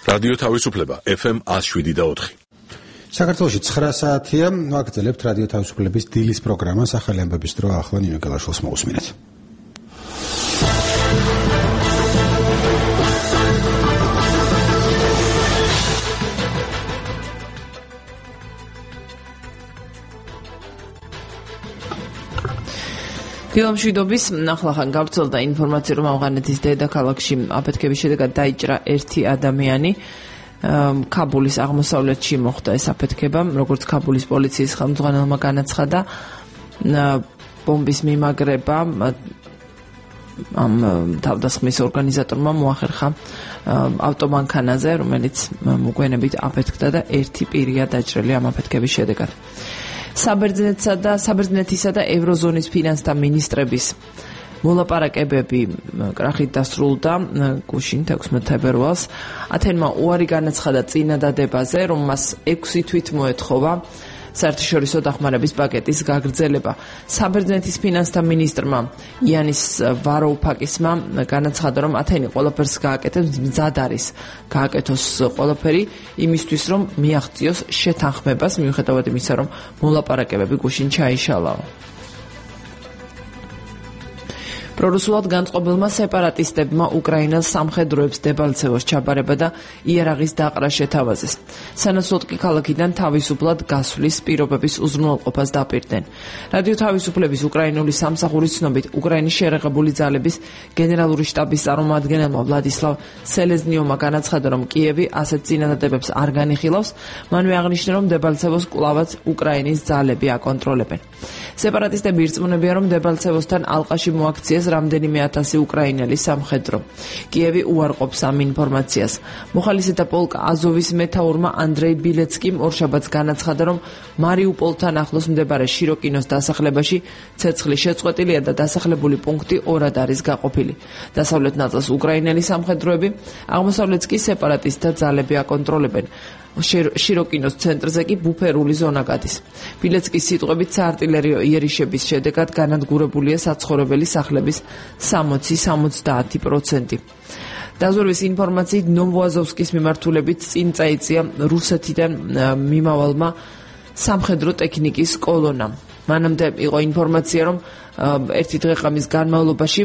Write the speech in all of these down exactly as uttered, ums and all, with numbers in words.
რადიო თავისუფლება ეფ ემ one oh seven და four. საქართველოში ცხრა საათია, ვაგრძელებთ რადიო თავისუფლების დილის პროგრამა სახელი ამბების დრო ახლა ნინო გელაშვილს მოусმინეთ. დილამშვიდობის ახლახან გავრცელდა ინფორმაცია, რომ ავღანეთის დედაქალაქში აფეთქების შედეგად დაიჭრა ერთი ადამიანი. კაბულის აღმოსავლეთში მოხდა ეს აფეთქება, როგორც კაბულის პოლიციის ხელმძღვანელმა განაცხადა, ბომბის მიმაგრება ამ თავდასხმის ორგანიზატორმა მოახერხა ავტომანქანაზე, რომელიც მოგვიანებით აფეთქდა და ერთი პირია დაჭრილი ამ აფეთქების შედეგად. საბერძნეთსა და საბერძნეთისა და ევროზონის ფინანსთა მინისტრების მოლაპარაკებები კრახით დასრულდა გუშინ თექვსმეტ თებერვალს. ათენმა უარი განაცხადა წინადადებაზე, რომ მას ექვსი თვით მოეთხოვა საერთაშორისო დახმარების პაკეტის გაგრძელება. საბერძნეთის ფინანსთა მინისტრმა იანის ვაროუფაკისმა განაცხადა, რომ ათენი ყველაფერს გააკეთებს, მზად არის გააკეთოს ყველაფერი იმისთვის, რომ მიაღწიოს შეთანხმებას, მიუხედავად იმისა, რომ მოლაპარაკებები გუშინ ჩაიშალაო. პრორუსულად განწყობილმა სეპარატისტებმა უკრაინას სამხედროებს დებალცევას ჩაბარება და იარაღის დაყრა შეთავაზეს. სანაცვლოდ კი ქალაქიდან თავისუფლად გასვლის პირობების უზრუნველყოფას დაპირდნენ. რადიო თავისუფლების უკრაინული სამსახურის ცნობით, უკრაინის შერეღებული ძალების გენერალური შტაბის წარმომადგენელმა ვლადისლავ სელეზნიოვმა განაცხადა, რომ კიევი ასეთ წინადადებებს არ განიხილავს, მანვე აღნიშნა, რომ დებალცევოს კვლავაც უკრაინის ძალები აკონტროლებენ. სეპარატისტები ირწმუნებიან, რომ დებალცევოსთან ალყაში მოაქციეს რამდენიმე ათასი უკრაინელი სამხედრო. კიევი უარყოფს ამ ინფორმაციას. მოხალისეთა პოლკ აზოვის მეთაურმა ანდრეი ბილეცკიმ ორშაბათს განაცხადა, რომ მარიუპოლთან ახლოს მდებარე შიროკინოს დასახლებაში ცეცხლი შეწყვეტილია და დასახლებული პუნქტი ორად არის გაყოფილი. დასავლეთ ნაწილს უკრაინელი სამხედროები, აღმოსავლეთს კი სეპარატისტთა ძალები აკონტროლებენ. შიროკინოს ცენტრზე კი ბუფერული ზონა გადის. ბილეცკის სიტყვებით, საარტილერიო იერიშების შედეგად განადგურებულია საცხოვრებელი სახლების სამოცი სამოცდაათი პროცენტი. დაზვერვის ინფორმაციით, ნოვოაზოვსკის მიმართულებით წინ წაიწია რუსეთიდან მიმავალმა სამხედრო ტექნიკის კოლონა. მანამდე იყო ინფორმაცია, რომ ერთი დღე-ღამის განმავლობაში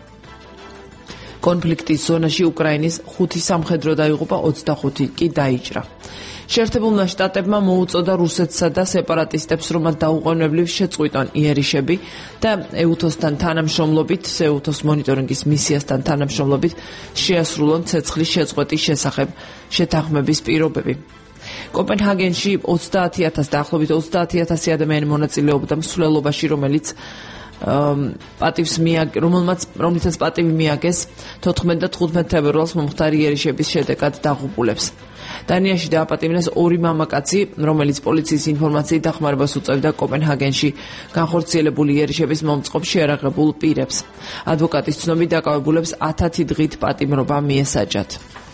კონფლიქტის ზონაში უკრაინის ხუთი სამხედრო დაიღუპა, ოცდახუთი კი დაიჭრა. შეერთებულმა შტატებმა მოუწოდა რუსეთსა და სეპარატისტებს, რომ მათ დაუყოვნებლივ შეწყვიტონ იერიშები და ეუთოსთან თანამშრომლობით, ეუთოს მონიტორინგის მისიასთან თანამშრომლობით შეასრულონ ცეცხლის შეწყვეტის შესახებ შეთანხმების პირობები. კოპენჰაგენში ოცდაათი ათასი დაახლოებით ოცდაათი ათასი ადამიანი მონაწილეობდა მსვლელობაში, რომელიც პატივს მიაგ რომელმაც რომლითაც პატივი მიაგეს თოთხმეტ და თხუთმეტ თებერვალს მომხდარი იერიშების შედეგად დაღუპულებს. დანიაში დააპატიმრეს ორი მამაკაცი, რომელიც პოლიციის ინფორმაციით დახმარებას უწევდა კოპენჰაგენში განხორციელებული იერიშების მომწყობს შეერაღებულ პირებს. ადვოკატის ცნობით დაკავებულებს ათათი დღით პატიმრობა მიესაჯათ.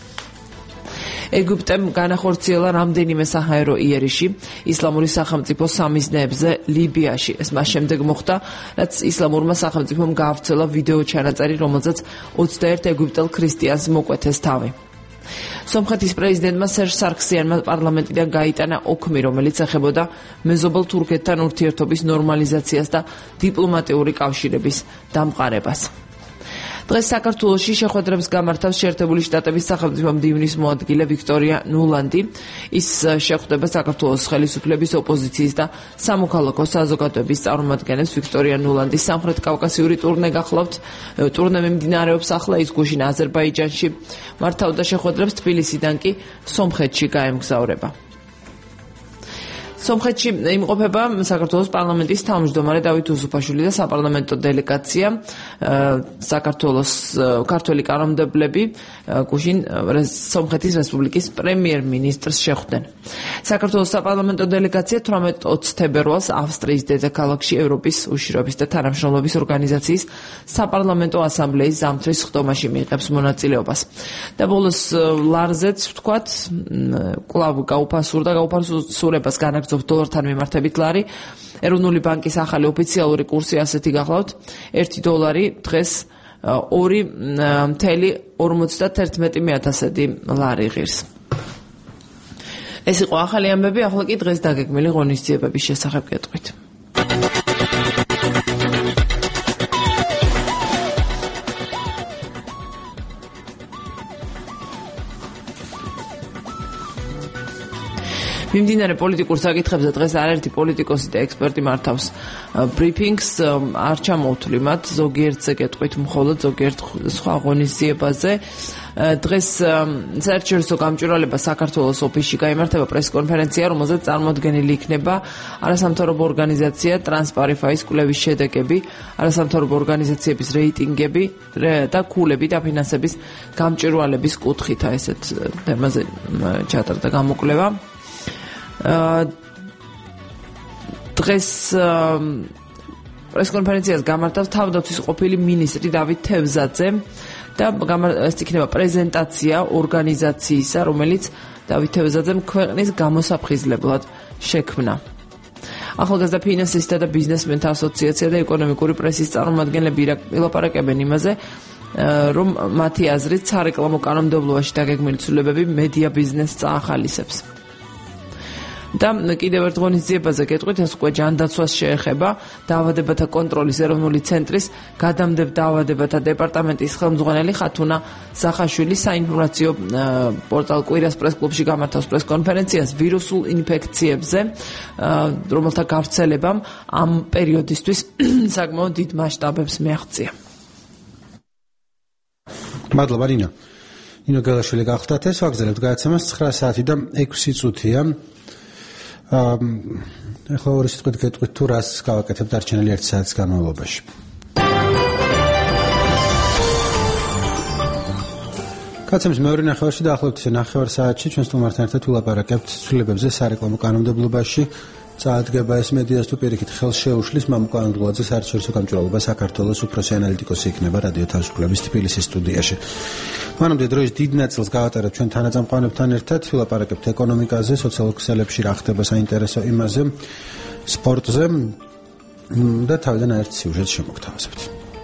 ეგვიპტემ განახორციელა რამდენიმე საჰაერო იერიში ისლამური სახელმწიფო სამიზნეებზე ლიბიაში. ეს მას შემდეგ მოხდა, რაც ისლამურმა სახელმწიფომ გაავრცელა ვიდეო ჩანაწერი, რომელზეც ოცდაერთ ეგვიპტელ ქრისტიანს მოკვეთეს თავი. სომხეთის პრეზიდენტმა სერჟ სარქსიანმა პარლამენტიდან გაიტანა ოქმი, რომელიც ეხებოდა მეზობელ თურქეთთან ურთიერთობის ნორმალიზაციას და დიპლომატიური კავშირების დამყარებას. დღეს საქართველოში შეხვედრებს გამართავს შეერთებული შტატების სახელმწიფო მდივნის მოადგილე ვიქტორია ნულანდი. ის შეხვდება საქართველოს ხელისუფლების, ოპოზიციის და სამოქალაქო საზოგადოების წარმომადგენლებს. ვიქტორია ნულანდის სამხრეთ კავკასიური ტურნე გახლავთ. ტურნე მიმდინარეობს ახლა, ის გუშინ აზერბაიჯანში მართავდა შეხვედრებს, თბილისიდან კი სომხეთში გაემგზავრება. სომხეთში იმყოფება საქართველოს პარლამენტის თავმჯდომარე დავით უსუფაშვილი და საპარლამენტო დელეგაცია. საქართველოს ქართველი კანონმდებლები გუშინ სომხეთის რესპუბლიკის პრემიერ-მინისტრს შეხვდნენ. საქართველოს საპარლამენტო დელეგაცია თვრამეტ ოცი თებერვალს ავსტრიის დედაქალაქში ევროპის უშიშროების და თანამშრომლობის ორგანიზაციის საპარლამენტო ასამბლეის ზამთრის ხდომაში მიიღებს მონაწილეობას. და ბოლოს ლარზეც ვთქვათ, კვლავ გაუფასურდა გაუფასურებას განაგრძობს დოლართან მიმართებით ლარი. ეროვნული ბანკის ახალი ოფიციალური კურსი ასეთი გახლავთ: ერთი დოლარი დღეს ორი ათეული ორმოცდათერთმეტი ათასედი ლარი ღირს. ეს იყო ახალი ამბები, ახლა კი დღეს დაგეგმილი ღონისძიებების შესახებ გეტყვით. მიმდინარე პოლიტიკურ საკითხებზე დღეს არაერთი პოლიტიკოსი და ექსპერტი მართავს ბრიფინგს, არ ჩამოვთვლი მათ ზოგიერთზე გეტყვით მხოლოდ ზოგიერთ სხვა ღონისძიებაზე. დღეს საერთაშორისო გამჭვირვალება საქართველოს ოფისში გაიმართება პრესკონფერენცია, რომელზეც წარმოდგენილი იქნება არასამთავრობო ორგანიზაცია ტრანსპარიფაის კვლევის შედეგები, არასამთავრობო ორგანიზაციების რეიტინგები და ქულები და ფინანსების გამჭვირვალების კუთხით, ესეთ თემაზე ჩატარდა გამოკვლევა. დღეს პრესკონფერენციას გამართავს თავდაცვის ყოფილი მინისტრი დავით თევზაძე და ეს იქნება პრეზენტაცია ორგანიზაციისა, რომელიც დავით თევზაძემ ქვეყნის გამოსაფხიზლებლად შექმნა. ახალგაზრდა ფინანსისტთა და ბიზნესმენთა ასოციაცია და ეკონომიკური პრესის წარმომადგენლები ილაპარაკებენ იმაზე, რომ მათი აზრით სარეკლამო კანონმდებლობაში დაგეგმილი ცვლილებები მედია ბიზნესს წაახალისებს. და კიდევ ერთ ღონისძიებაზე გეტყვით, ეს უკვე ჯანდაცვას შეეხება. დაავადებათა კონტროლის ეროვნული ცენტრის გადამდებთ დაავადებათა დეპარტამენტის ხელმძღვანელი ხათუნა ზახაშვილი საინფორმაციო პორტალ კვირას პრესკლუბში გამართავს პრესკონფერენციას ვირუსულ ინფექციებზე, რომელთა გავრცელებამ ამ პერიოდისთვის საკმაოდ დიდ მასშტაბებს მიაღწია. მადლობა ნინო. ნინო გელაშვილი გახლდათ ეს ვაგზელებთ გადაცემას ცხრა საათი და ექვსი წუთია. ახლა ორი სიტყვით გეტყვით თუ რას გავაკეთებ დარჩენილი ერთი საათის განმავლობაში. კაცემის მეორე ნახევარში დაახლოებით ისე ნახევარ საათში ჩვენ სტუმართან ერთად ვილაპარაკებთ ცვლილებებზე სარეკლამო კანონმდებლობაში. წაადგება ეს მედიას თუ პირიქით ხელს შეუშლის მამუკა ანდრულაძე საერთაშორისო გამჭვირვალობა საქართველოს უფროსი ანალიტიკოსი იქნება რადიო თავისუფლების თბილისის სტუდიაში. მანამდე დროის დიდ ნაწილს გავატარებთ ჩვენ თანაწამყვანებთან ერთად, ვილაპარაკებთ ეკონომიკაზე, სოციალურ ქსელებში რა ხდება საინტერესო იმაზე, სპორტზე და თავიდან ერთ სიუჟეტს შემოგთავაზებთ.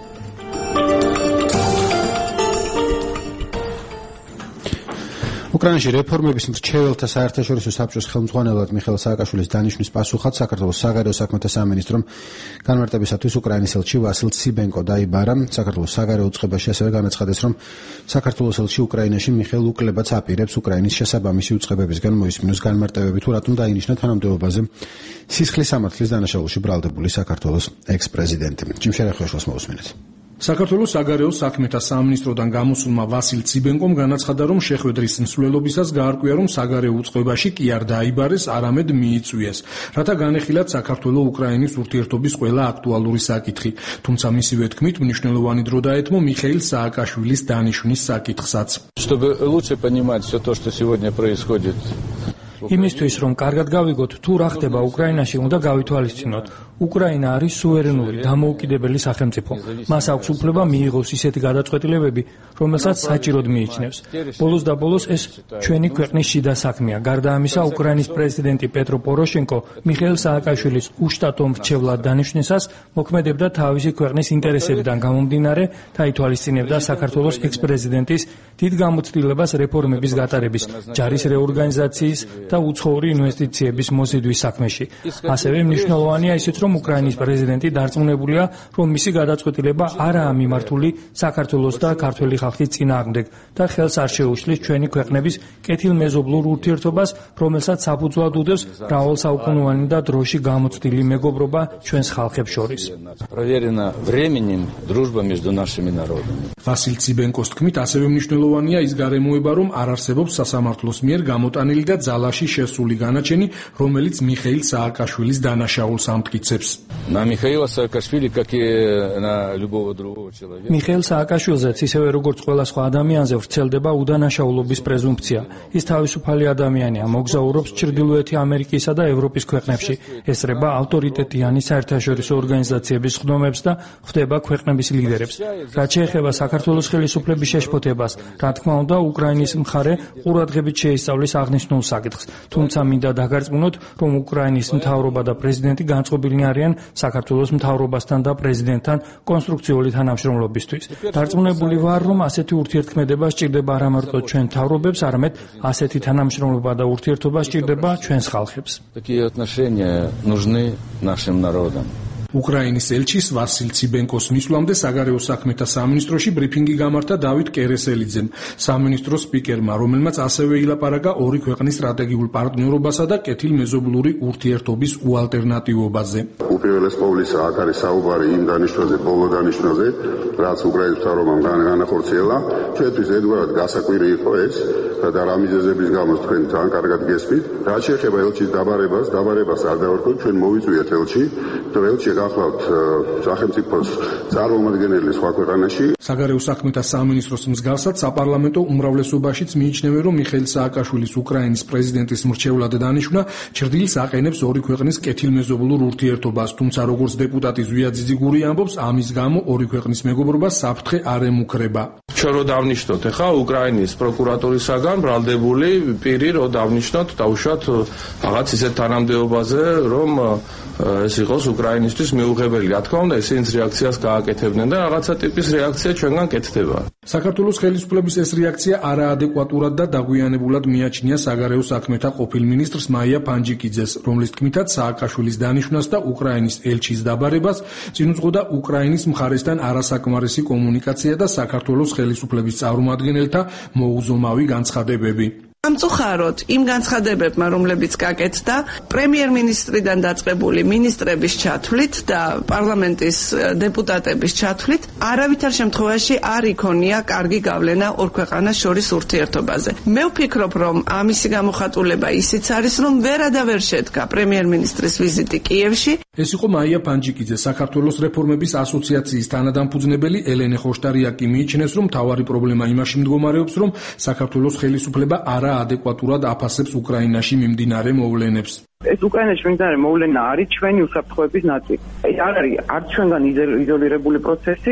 უკრაინაში რეფორმების მრჩეველთა საერთაშორისო საბჭოს ხელმძღვანელად მიხეილ სააკაშვილის დანიშვნის პასუხად საქართველოს საგარეო საქმეთა სამინისტრომ განმარტებისათვის უკრაინის ელჩი ვასილ ციბენკო დაიბარა. საქართველოს საგარეო უწყებაში ასევე განაცხადეს, რომ საქართველოს ელჩი უკრაინაში მიხეილ უკლებაც აპირებს უკრაინის შესაბამისი უწყებებისგან მოისმინოს განმარტებები თუ რატომ დაინიშნა თანამდებობაზე სისხლის სამართლის დანაშაულში ბრალდებული საქართველოს ექს-პრეზიდენტი. ჯიმშერახვეშოს მოусმინეთ. საქართველოს საგარეო საქმეთა სამინისტროდან გამოსულმა ვასილ ციბენკომ განაცხადა, რომ შეხვედრის მსვლელობისას გაარკვია, რომ საგარეო უწყებაში კი არ დაიბარეს, არამედ მიიწვიეს, რათა განეხილათ საქართველო-უკრაინის ურთიერთობის ყველა აქტუალური საკითხი. თუმცა მისივე თქმით, მნიშვნელოვანი დრო დაეთმო მიხეილ სააკაშვილის დანიშვნის საკითხსაც. Чтобы лучше понимать все то, что сегодня происходит. იმისთვის, რომ კარგად გავიგოთ, თუ რა ხდება უკრაინაში, უნდა გავითვალისწინოთ. უკრაინა არის სუვერენული, დამოუკიდებელი სახელმწიფო. მას აქვს უფლება მიიღოს ისეთი გადაწყვეტილებები, რომელსაც საჭიროდ მიიჩნევს. ბოლოს და ბოლოს ეს ჩვენი ქვეყნის შიდა საქმეა. გარდა ამისა, უკრაინის პრეზიდენტი პეტრო პოროშენკო მიხეილ სააკაშვილის უშტატო მრჩევლად დანიშვნისას მოქმედებდა თავისი ქვეყნის ინტერესებიდან გამომდინარე და ითვალისწინებდა საქართველოს ექს-პრეზიდენტის დიდ გამოცდილებას რეფორმების გატარების, ჯარის რეორგანიზაციის და უცხოური ინვესტიციების მოზიდვის საქმეში. ასევე მნიშვნელოვანია ისიც, რომ უკრაინის პრეზიდენტი დარწმუნებულია, რომ მისი გადაწყვეტილება არაა მიმართული საქართველოს და ქართველი ხალხის წინააღმდეგ და ხელს არ შეუშლის ჩვენი ქვეყნების კეთილმეზობლურ ურთიერთობას, რომელსაც საფუძვლად უდევს მრავალსაუკუნოვანი და დროში გამოცდილი მეგობრობა ჩვენს ხალხებს შორის. Проверена временем дружба между нашими народами. ვასილ ციბენკოს თქმით, ასევე მნიშვნელოვანია ის გარემოება, რომ არ არსებობს სასამართლოს მიერ გამოტანილი და ძალაში შესული განაჩენი, რომელიც მიხეილ სააკაშვილის დანაშაულს ამტკიცებს. На Михаила Саакашвили, как и на любого другого человека. მიხეილ სააკაშვილზეც ისევე როგორც ყველა სხვა ადამიანზე ვრცელდება უდანაშაულობის პრეზუმფცია. ის თავისუფალი ადამიანია, მოგზაურობს ჩრდილოეთი ამერიკისა და ევროპის ქვეყნებში, ესწრება ავტორიტეტიანი საერთაშორისო ორგანიზაციების ხდომებს და ხვდება ქვეყნების ლიდერებს. რაც შეეხება საქართველოს ხელისუფლების შეშფოთებას, რა თქმა უნდა, უკრაინის მხარე ყურადღებით შეისწავლის აღნიშნულ საკითხს თუმცა მინდა დაგარწმუნოთ, რომ უკრაინის მთავრობა და პრეზიდენტი განწყობილნი არიან საქართველოს მთავრობასთან და პრეზიდენტთან კონსტრუქციული თანამშრომლობისთვის. დარწმუნებული ვარ, რომ ასეთი ურთიერთქმედება სჭირდება არა მარტო ჩვენ მთავრობებს, არამედ ასეთი თანამშრომლობა და ურთიერთობა სჭირდება ჩვენს ხალხებს. Такие отношения нужны нашим народам. უკრაინის ელჩის ვასილ ციბენკოს მისვლამდე საგარეო საქმეთა სამინისტროში ბრიფინგი გამართა დავით კერესელიძემ, სამინისტროს სპიკერმა, რომელმაც ასევე ილაპარაკა ორი ქვეყნის სტრატეგიულ პარტნიორობასა და კეთილმეზობლური ურთიერთობის უალტერნატივობაზე. უპირველეს ყოვლისა, აქ არის საუბარი იმ დანიშნვაზე, ბოლო დანიშნვაზე, რაც უკრაინის მთავრობამ განახორციელა. ჩვენთვის ერთგვარად გასაკვირი იყო ეს და რა მიზეზების გამო თქვენ ძალიან კარგად გესმით. რაც შეეხება ელჩის დაბარებას, დაბარებას არ დავარქვა, ჩვენ მოვიწვიეთ ელჩი, და ელჩი გახლავთ სახელმწიფოს წარმომადგენელი სხვა ქვეყანაში. საგარეო საქმეთა სამინისტროს მსგავსად საპარლამენტო უმრავლესობაშიც მიიჩნევენ, რომ მიხეილ სააკაშვილის უკრაინის პრეზიდენტის მრჩევლად დანიშვნა ჩრდილს აყენებს ორი ქვეყნის კეთილმეზობლურ ურთიერთობას, თუმცა როგორც დეპუტატი ზვია ძიძიგური ამბობს, ამის გამო ორი ქვეყნის მეგობრობა საფრთხე არ ემუქრება. ჩვენ რო დავნიშნოთ, ახლა უკრაინის პროკურატურისაგან ბრალდებული პირი რო დავნიშნოთ, დავუშვათ რაღაც ისეთ თანამდებობაზე, რომ ეს იყოს უკრაინისთვის მიუღებელი. რა თქმა უნდა, ისინიც რეაქციას გააკეთებდნენ და რაღაცა ტიპის რეაქცია ჩვენგან კეთდება. საქართველოს ხელისუფლების ეს რეაქცია არაადეკვატურად და დაგვიანებულად მიაჩნია საგარეო საქმეთა ყოფილ მინისტრს მაია ფანჯიკიძეს, რომლის თქმითაც სააკაშვილის დანიშვნას და უკრაინის ელჩის დაბარებას წინ უძღოდა უკრაინის მხარესთან არასაკმარისი კომუნიკაცია და საქართველოს ხელისუფლების წარმომადგენელთა მოუზომავი განცხადებები. ამწუხაროდ იმ განცხადებებმა, რომლებიც გაკეთდა პრემიერ-მინისტრიდან დაწყებული მინისტრების ჩათვლით და პარლამენტის დეპუტატების ჩათვლით, არავითარ შემთხვევაში არ იქონია კარგი გავლენა ორ ქვეყანას შორის ურთიერთობაზე. მე ვფიქრობ, რომ ამისი გამოხატულება ისიც არის, რომ ვერადავერ შედგა პრემიერ-მინისტრის ვიზიტი კიევში. ეს იყო მაია ფანჯიკიძე, საქართველოს რეფორმების ასოციაციის თანადამფუძნებელი. ელენე ხოშტარიაკი მიიჩნევს, რომ მთავარი პრობლემა იმაში მდგომარეობს, რომ საქართველოს ხელისუფლება არა ადეკვატურად აფასებს უკრაინაში მიმდინარე მოვლენებს. ეს უკრაინაში მიმდინარე მოვლენა არის ჩვენი უსაფრთხოების ნაწილი. ეს არ არის არც ჩვენგან იზოლირებული პროცესი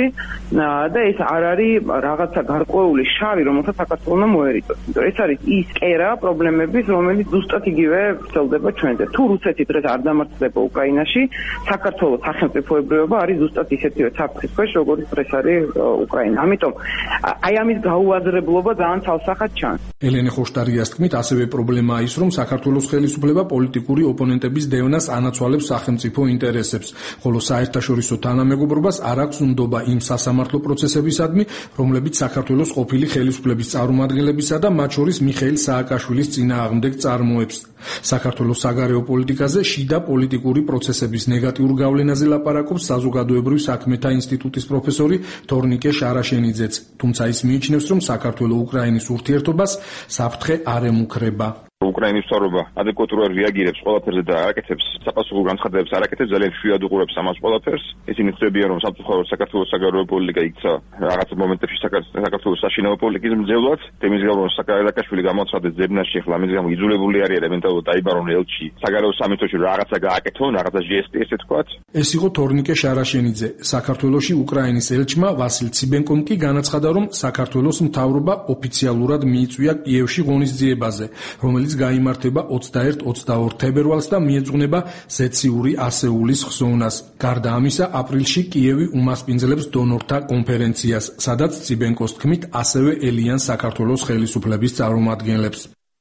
და ეს არ არის რაღაცა გარკვეული შავი, რომელსაც საქართველოს მოერიდოს. ეს არის ის კერა პრობლემების, რომელიც ზუსტად იგივე ვრცელდება ჩვენზე. თუ რუსეთი დღეს არ დამარცხდება უკრაინაში, საქართველოს სახელმწიფოებრიობა არის ზუსტად ისეთივე საფრთხის ქვეშ, როგორც დღეს არის უკრაინა. ამიტომ აი ამის გაუაზრებლობა ძალიან ცალსახად ჩანს. ელენე ხოშტარიას თქმით, ასევე პრობლემაა ის, რომ საქართველოს ხელისუფლება პოლიტიკური ოპონენტების დევნას ანაცვალებს სახელმწიფო ინტერესებს, ხოლო საერთაშორისო თანამეგობრობას არ აქვს უნდობა იმ სასამართლო პროცესებისადმი, რომლებიც საქართველოს ყოფილი ხელისუფლების წარმომადგენლებისა და მათ შორის მიხეილ სააკაშვილის წინააღმდეგ წარმოებს. საქართველოს საგარეო პოლიტიკაზე შიდა პოლიტიკური პროცესების ნეგატიურ გავლენაზე ლაპარაკობს საზოგადოებრივ საქმეთა ინსტიტუტის პროფესორი თორნიკე შარაშენიძეც, თუმცა ის მიიჩნევს, რომ საქართველოს-უკრაინის ურთიერთობას საფრთხე არ ემუქრება. უკრაინის მთავრობა ადეკვატურად რეაგირებს ყველაფერზე და არაკეთებს საპასუხო განცხადებებს, არაკეთებს, ძალიან შვიად უყურებს ამას ყველაფერს. ისინი ხვდებიან, რომ სამწუხაროდ საქართველოს საგარეო პოლიტიკა იქცა რაღაც მომენტებში საქართველოს საშინაო პოლიტიკის მძევლად. თემის გამო სააკაშვილი გამოცხადეს ძებნაში, ახლა ამის გამო იძულებული არის ელემენტარულად დაიბარონ ელჩი საგარეო სამინისტროში რაღაცა გააკეთონ, რაღაცა ჟესტი ესე თქვათ. ეს იყო თორნიკე შარაშენიძე. საქართველოში უკრაინის ელჩმა ვასილ ციბენკომ კი განაცხადა, რომ საქართველოს მთავრობა ოფიციალურად მიიწვია კიევში ღონისძიებაზე, რომელიც გაიმართება ოცდაერთ-ოცდაორ თებერვალს და მიეძღვნება ზეციური ასეულის ხსოვნას. გარდა ამისა, აპრილში კიევი უმასპინძლებს დონორთა კონფერენციას, სადაც ციბენკოს თქმით ასევე ელიან საქართველოს ხელისუფლების წარმომადგენლებს.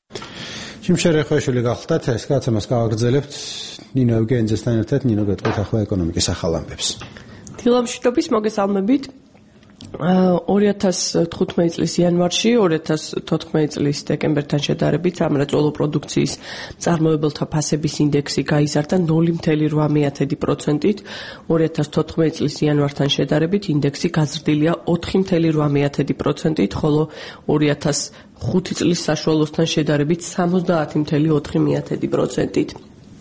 შიმშერ ხვეშვილი გახლდათ, ეს კაცემას გავაგრძელებთ ნინო ევგენიძესთან ერთად. ნინო, გეტყვით ახლა ეკონომიკის ახალ ამბებს. დილამშვიდობის მოგესალმებით. ორი ათას თხუთმეტი წლის იანვარში ორი ათას თოთხმეტი წლის დეკემბერთან შედარებით სამრეწველო პროდუქციის მწარმოებელთა ფასების ინდექსი გაიზარდა ნული ფاصლე რვა პროცენტით, ორი ათას თოთხმეტი წლის იანვართან შედარებით ინდექსი გაზრდილია ოთხი ფاصლე რვა პროცენტით, ხოლო ორი ათას ხუთი წლის საშუალოსთან შედარებით სამოცდაათი ფاصლე ოთხი პროცენტით.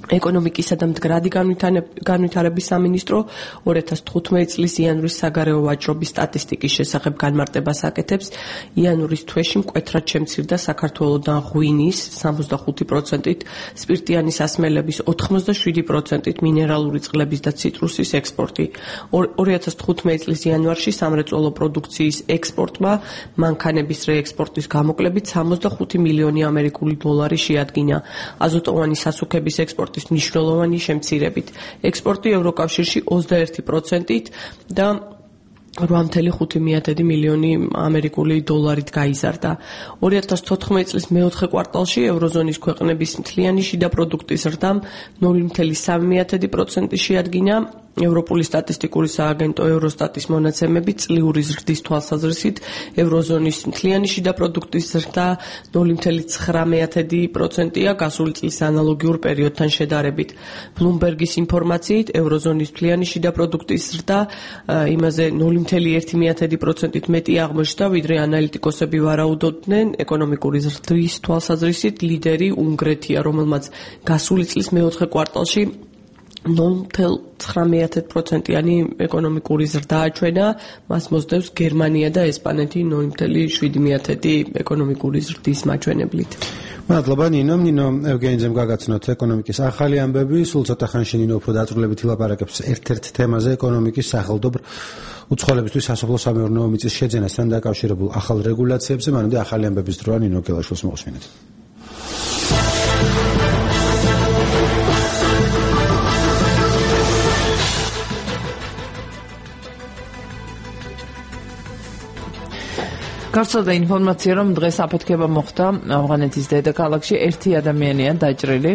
ეკონომიკისა და მდგრადი განვითარების სამინისტრო ორი ათას თხუთმეტი წლის იანვრის საგარეო ვაჭრობის სტატისტიკის შესახებ განმარტებას აკეთებს. იანვრის თვეში მკვეთრად შემცირდა საქართველოდან ღვინის სამოცდახუთი პროცენტით, სპირტიანი სასმელების ოთხმოცდაშვიდი პროცენტით, მინერალური წყლების და ციტრუსის ექსპორტი. ორი ათას თხუთმეტი წლის იანვარში სამრეწველო პროდუქციის ექსპორტმა მანქანების რეექსპორტის გამოკლებით სამოცდახუთი მილიონი ამერიკული დოლარი შეადგინა. აზოტოვანი სასუქების ექსპორტი მნიშვნელოვანი შემცირებით. ექსპორტი ევროკავშირში ოცდაერთი პროცენტით და რვა ხუთი მილიონი ამერიკული დოლარით გაიზარდა. ორი ათას თოთხმეტი წლის მეოთხე კვარტალში ევროზონის ქვეყნების მთლიანი შიდა პროდუქტის ზრდამ ნული სამი პროცენტი შეადგინა. ევროპული სტატისტიკური სააგენტო ევროსტატის მონაცემებით წლიური ზრდის თვალსაზრისით ევროზონის მთლიანი შიდა პროდუქტის ზრდა ნული ცხრა პროცენტია გასული წლის ანალოგიურ პერიოდთან შედარებით. ბლუმბერგის ინფორმაციით ევროზონის მთლიანი შიდა პროდუქტის ზრდა იმაზე ნული ერთი პროცენტით მეტი აღმოჩნდა, ვიდრე ანალიტიკოსები ვარაუდობდნენ. ეკონომიკური ზრდის თვალსაზრისით ლიდერი უნგრეთია, რომელმაც გასული წლის მეოთხე კვარტალში ნული ცხრა პროცენტიანი ეკონომიკური ზრდა აჩვენა, მას მოსდევს გერმანია და ესპანეთი ნული შვიდი ეკონომიკური ზრდის მაჩვენებლით. მადლობა ნინო, ნინო ევგენიძემ გაგაცნოთ ეკონომიკის ახალი ამბები, სულ ცოტა ხანში ნინო უფრო დაწვრილებით ილაპარაკებს ერთ-ერთ თემაზე ეკონომიკის სახელმწიფო უცხოელებისთვის სასოფლო-სამეურნეო მიწის შეძენასთან დაკავშირებულ ახალ რეგულაციებზე, მანამდე ახალი ამბების დროა ნინო გელაშვილს მოусმინეთ. გავრცელდა ინფორმაცია, რომ დღეს აფეთქება მოხდა ავღანეთის დედაქალაქში ერთი ადამიანია დაჭრილი.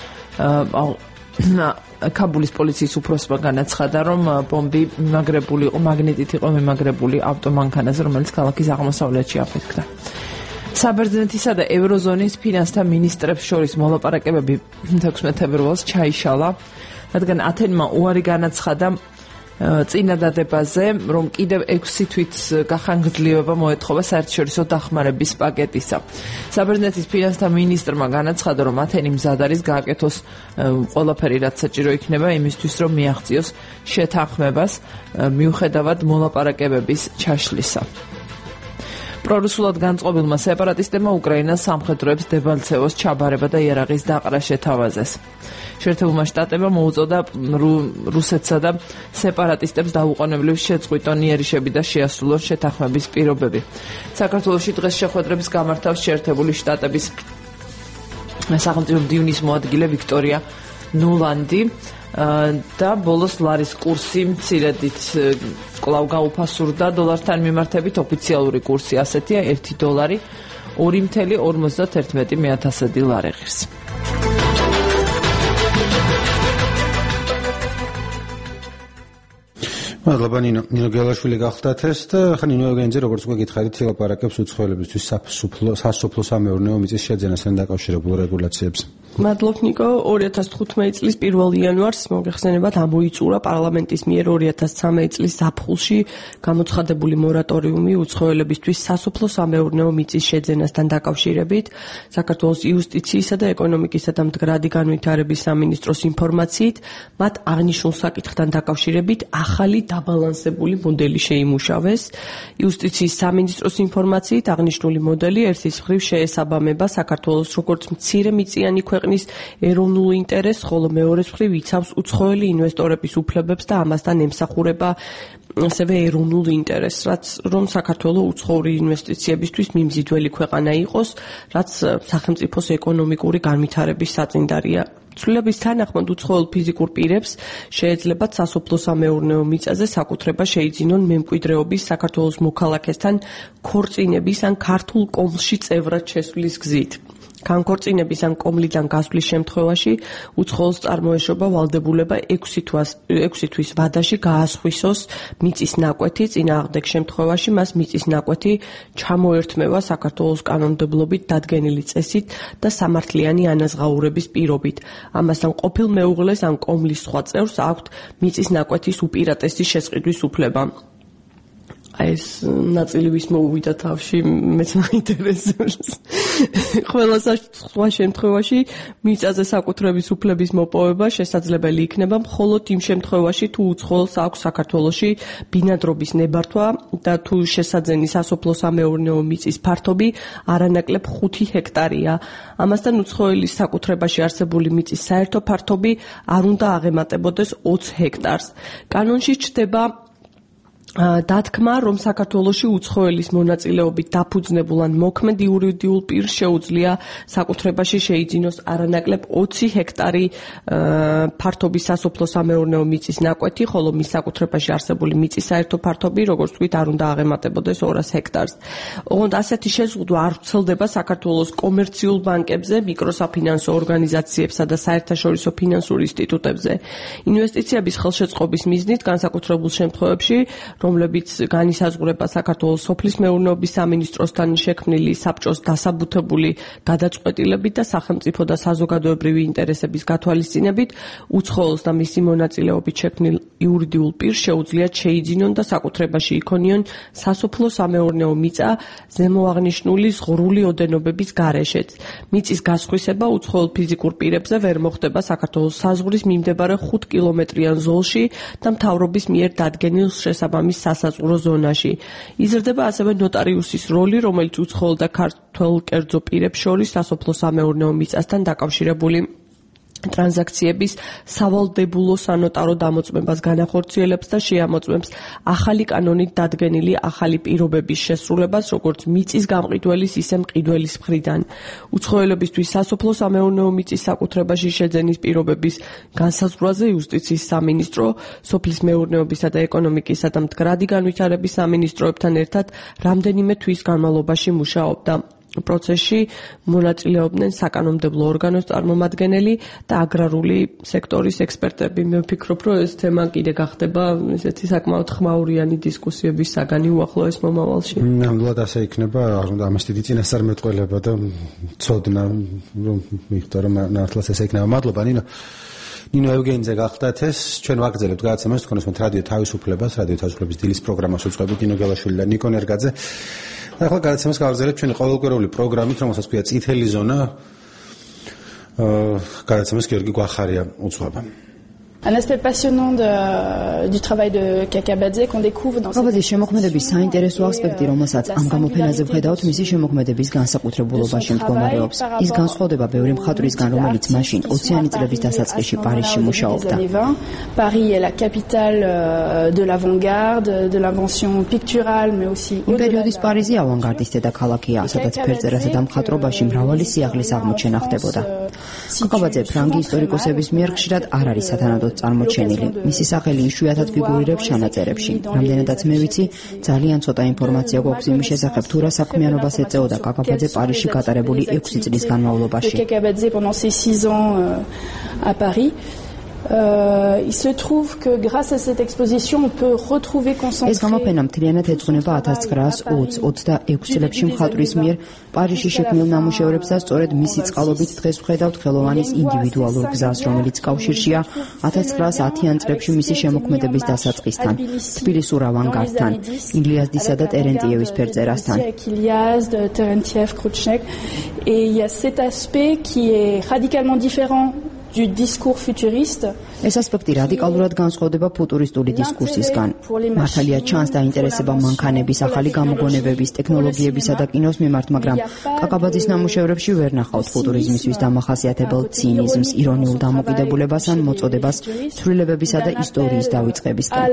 კაბულის პოლიციის უფროსმა განაცხადა, რომ ბომბი მიმაგრებული იყო, მაგნიტით იყო მიმაგრებული ავტომანქანაზე, რომელიც ქალაქის აღმოსავლეთში აფეთქდა. საბერძნეთისა და ევროზონის ფინანსთა მინისტრებს შორის მოლაპარაკებები თექვსმეტ ფევრალს ჩაიშალა, რადგან ათენმა უარი განაცხადა წინადადებაზე, რომ კიდევ ექვსი თვით გახანგრძლივება მოეთხოვა საერთაშორისო დახმარების პაკეტისა. საბერძნეთის ფინანსთა მინისტრმა განაცხადა, რომ ათენი მზად არის გააკეთოს ყველაფერი, რაც საჭირო იქნება იმისთვის, რომ მიაღწიოს შეთანხმებას მიუხედავად მოლაპარაკებების ჩაშლისა. პრორუსულად განწყობილმა სეპარატისტებმა უკრაინას სამხედროებს დებალცევოს ჩაბარება და იარაღის დაყრა შეთავაზეს. შეერთებულმა შტატებმა მოუწოდა რუსეთსა და სეპარატისტებს დაუყოვნებლივ შეწყვიტონ იერიშები და შეასრულონ შეთანხმების პირობები. საქართველოში დღეს შეხვედრებს გამართავს შეერთებული შტატების სახელმწიფო მდივნის მოადგილე ვიქტორია ნულანდი და ბოლოს ლარის კურსი მცირედით კვლავ გაუფასურდა დოლართან მიმართებით. ოფიციალური კურსი ასეთია: ერთი დოლარი ორი ორმოცდაერთი ათასადი ლარი ღირს. მადლობა ნინო, ნინო გელაშვილი გახლდათ ეს და ხა ნინო ევგენიძე, როგორც უკვე გითხარით, ილაპარაკებს უცხოელებისთვის სასოფლო-სამეურნეო მიწის შეძენასთან დაკავშირებულ რეგულაციებს. მადლობ ნიკო, ორი ათას თხუთმეტი წლის პირველ იანვარს მოგეხსენებათ ამოიწურა პარლამენტის მიერ ორი ათას ცხრამეტი წლის ზაფხულში გამოცხადებული მორატორიუმი უცხოელებისთვის სასოფლო-სამეურნეო მიწის შეძენასთან დაკავშირებით. საქართველოს იუსტიციისა და ეკონომიკისა და მდგრადი განვითარების სამინისტროს ინფორმაციით, მათ აღნიშნულ საკითხთან დაკავშირებით ახალი დაბალანსებული მოდელი შეიმუშავეს. იუსტიციის სამინისტროს ინფორმაციით, აღნიშნული მოდელი ერთის მხრივ შეესაბამება საქართველოს როგორც მცირე მიწიანი ქვეყნის ეროვნულ ინტერესს, ხოლო მეორეს მხრივ იცავს უცხოელი ინვესტორების უფლებებს და ამასთან ემსახურება ასევე ეროვნულ ინტერესს, რაც რომ საქართველოს უცხოური ინვესტიციებისთვის მიმზიდველი ქვეყანა იყოს, რაც სახელმწიფოს ეკონომიკური განვითარების საწინდარია. ცვლილების თანახმად უცხოელ ფიზიკურ პირებს შეეძლებათ სასოფლო-სამეურნეო მიწაზე საკუთრება შეიძინონ მემკვიდრეობის საქართველოს მოქალაქესთან ქორწინების ან ქართულ კომლში წევრად შესვლის გზით. განქორწინების ან კომლიდან გასვლის შემთხვევაში უცხოელს წარმოეშობა ვალდებულება ექვსი თვის ვადაში გაასხვისოს მიწის ნაკვეთი, წინააღმდეგ შემთხვევაში მას მიწის ნაკვეთი ჩამოერთმევა საქართველოს კანონმდებლობით დადგენილი წესით და სამართლიანი ანაზღაურების პირობით. ამასთან ყოფილ მეუღლეს ან კომლის სხვა წევრს აქვთ მიწის ნაკვეთის უპირატესი შესყიდვის უფლება. აი ეს ნაწილი ვის მოუვიდა თავში, მეც მაინტერესებს. ყველა სხვა შემთხვევაში მიწაზე საკუთრების უფლების მოპოვება შესაძლებელი იქნება მხოლოდ იმ შემთხვევაში, თუ უცხოელს აქვს საქართველოში ბინადრობის ნებართვა და თუ შესაძენი სასოფლო-სამეურნეო მიწის ფართობი არანაკლებ ხუთი ჰექტარია. ამასთან უცხოელის საკუთრებაში არსებული მიწის საერთო ფართობი არ უნდა აღემატებოდეს ოცი ჰექტარს. კანონში ჩნდება დათქმა, რომ საქართველოში უცხოელის მონაწილეობით დაფუძნებულ ან მოქმედ იურიდიულ პირს შეუძლია საკუთრებაში შეიძინოს არანაკლებ ოცი ჰექტარი ფართობის სასოფლო-სამეურნეო მიწის ნაკვეთი, ხოლო მის საკუთრებაში არსებული მიწის საერთო ფართობი, როგორც ვთქვით, არ უნდა აღემატებოდეს ორას ჰექტარს. ოღონდ ასეთი შეზღუდვა არ ვრცელდება საქართველოს კომერციულ ბანკებზე, მიკროსაფინანსო ორგანიზაციებსა და საერთაშორისო ფინანსურ ინსტიტუტებზე. ინვესტიციების ხელშეწყობის მიზნით განსაკუთრებულ შემთხვევებში, რომლებიც განისაზღვრება საქართველოს სოფლის მეურნეობის სამინისტროსთან შექმნილი საბჭოს დასაბუთებული გადაწყვეტილებით და სახელმწიფო და საზოგადოებრივი ინტერესების გათვალისწინებით, უცხოელს და მისი მონაწილეობით შექმნილ იურიდიულ პირს შეუძლიათ შეიძინონ და საკუთრებაში იქონიონ სასოფლო-სამეურნეო მიწა ზემოაღნიშნული ზღვრული ოდენობების გარეშეც. მიწის გასხვისება უცხოელ ფიზიკურ პირებზე ვერ მოხდება საქართველოს საზღვრის მიმდებარე ხუთ კილომეტრიან ზოლში და მთავრობის მიერ დადგენილ შესაბამის სასაზღვრო ზონაში. იზრდება ასევე ნოტარიუსის როლი, რომელიც უცხოელ და ქართველ კერძო პირებს შორის სასოფლო-სამეურნეო მიწასთან დაკავშირებული ტრანზაქციების სავალდებულო სანოტარო დამოწმებას განახორციელებს და შეამოწმებს ახალი კანონით დადგენილი ახალი პირობების შესრულებას, როგორც მიწის გამყიდველის, ისე მყიდველის მხრიდან. უცხოელებისთვის სასოფლო-სამეურნეო მიწის საკუთრებაში შეძენის პირობების განსაზღვრაზე იუსტიციის სამინისტრო, სოფლის მეურნეობისა და ეკონომიკისა და მდგრადი განვითარების სამინისტროებთან ერთად რამდენიმე თვის განმავლობაში მუშაობდა. პროცესში მონაწილეობდნენ საკანონმდებლო ორგანოს წარმომადგენელი და აგრარული სექტორის ექსპერტები. მე ვფიქრობ, რომ ეს თემა კიდე გახდება ესეთი საკმაოდ ხმაურიანი დისკუსიების საგანი უახლოეს მომავალში. ნამდვილად ასე იქნება, არ უნდა ამას დიდი წინასწარმეტყველება და ცოდნა, რომ მიხდო რომ მართლაც ესე იქნება. მადლობა, ნინო. ნინო ევგენიძე გახდათ ეს, ჩვენ ვაგრძელებთ გადაცემას, თქვენს რადიო თავისუფლებას, რადიო თავისუფლების დილის პროგრამას უწყობთ ნინო გელაშვილი და ნიკო ნერგაძე. ახლა გადაცემას გავაგრძელებთ ჩვენი ყოველკვირეული პროგრამით, რომელსაც ქვია წითელი ზონა. გადაცემას გიორგი გვახარია უძღვება. Un aspect passionnant de, du travail de Kakabadze qu'on découvre dans Kakabadzes შემოქმედების საინტერესო ასპექტი, რომელსაც ამ გამოფენაზე ვხედავთ, მისი შემოქმედების განსაკუთრებულობაში მდგომარეობს. ის განსხვავდება ბევრი მხატვრისგან, რომელიც მაშინ ოციანი წლების დასაწყისში პარიზში მუშაობდა. Paris est la capitale de l'avant-garde, de l'invention picturale, mais aussi იმ პერიოდის პარიზი ავანგარდის დედაქალაქია, სადაც ფერწერასა და მხატვრობაში მრავალი სიაღლის აღმოჩენა ხდებოდა. Kakabadze ფრანგი ისტორიკოსების მიერ ხშირად არ არის სათანადოდ წარმოჩენილი. მისი სახელი იშვიათად ფიგურირებს ჩანაწერებში. რამდენადაც მე ვიცი, ძალიან ცოტა ინფორმაცია გვაქვს იმის შესახებ, თუ რა საქმიანობას ეწეოდა Kakabadze პარიზში გატარებული ექვსი წლის განმავლობაში. Kakabadze pendant ses six ans à Paris. Euh, il se trouve que grâce à cette exposition on peut retrouver concentré ეს გამოფენა მთლიანად ეძღვნება ათას ცხრაას ოცდაექვსი წლებში მხატვრის მიერ პარიზში შექმნილ ნამუშევრებს და სწორედ მისი წყალობით დღეს ვხედავთ ხელოვანის ინდივიდუალურ გზას, რომელიც კავშირშია ათას ცხრაას ათიან წლებში მისი შემოქმედების დასაწყისთან, თბილისურ ავანგარდთან, ილიასდისა და ტერენტიევის ფერწერასთან. Et il y a cet aspect qui est radicalement différent du discours futuriste. ეს ასპექტი რადიკალურად განსხვავდება ფუტურისტული დისკურსისგან. მართალია ჩანს დაინტერესება მანქანების, ახალი გამოგონებების, ტექნოლოგიებისა და კინოს მიმართ, მაგრამ Kakabadzes ნამუშევრებში ვერ ნახავთ ფუტურიზმისთვის დამახასიათებელ ცინიზმს, ირონიულ დამოკიდებულებას ან მოწოდებას ცვლილებებისა და ისტორიის დავიწყებისკენ.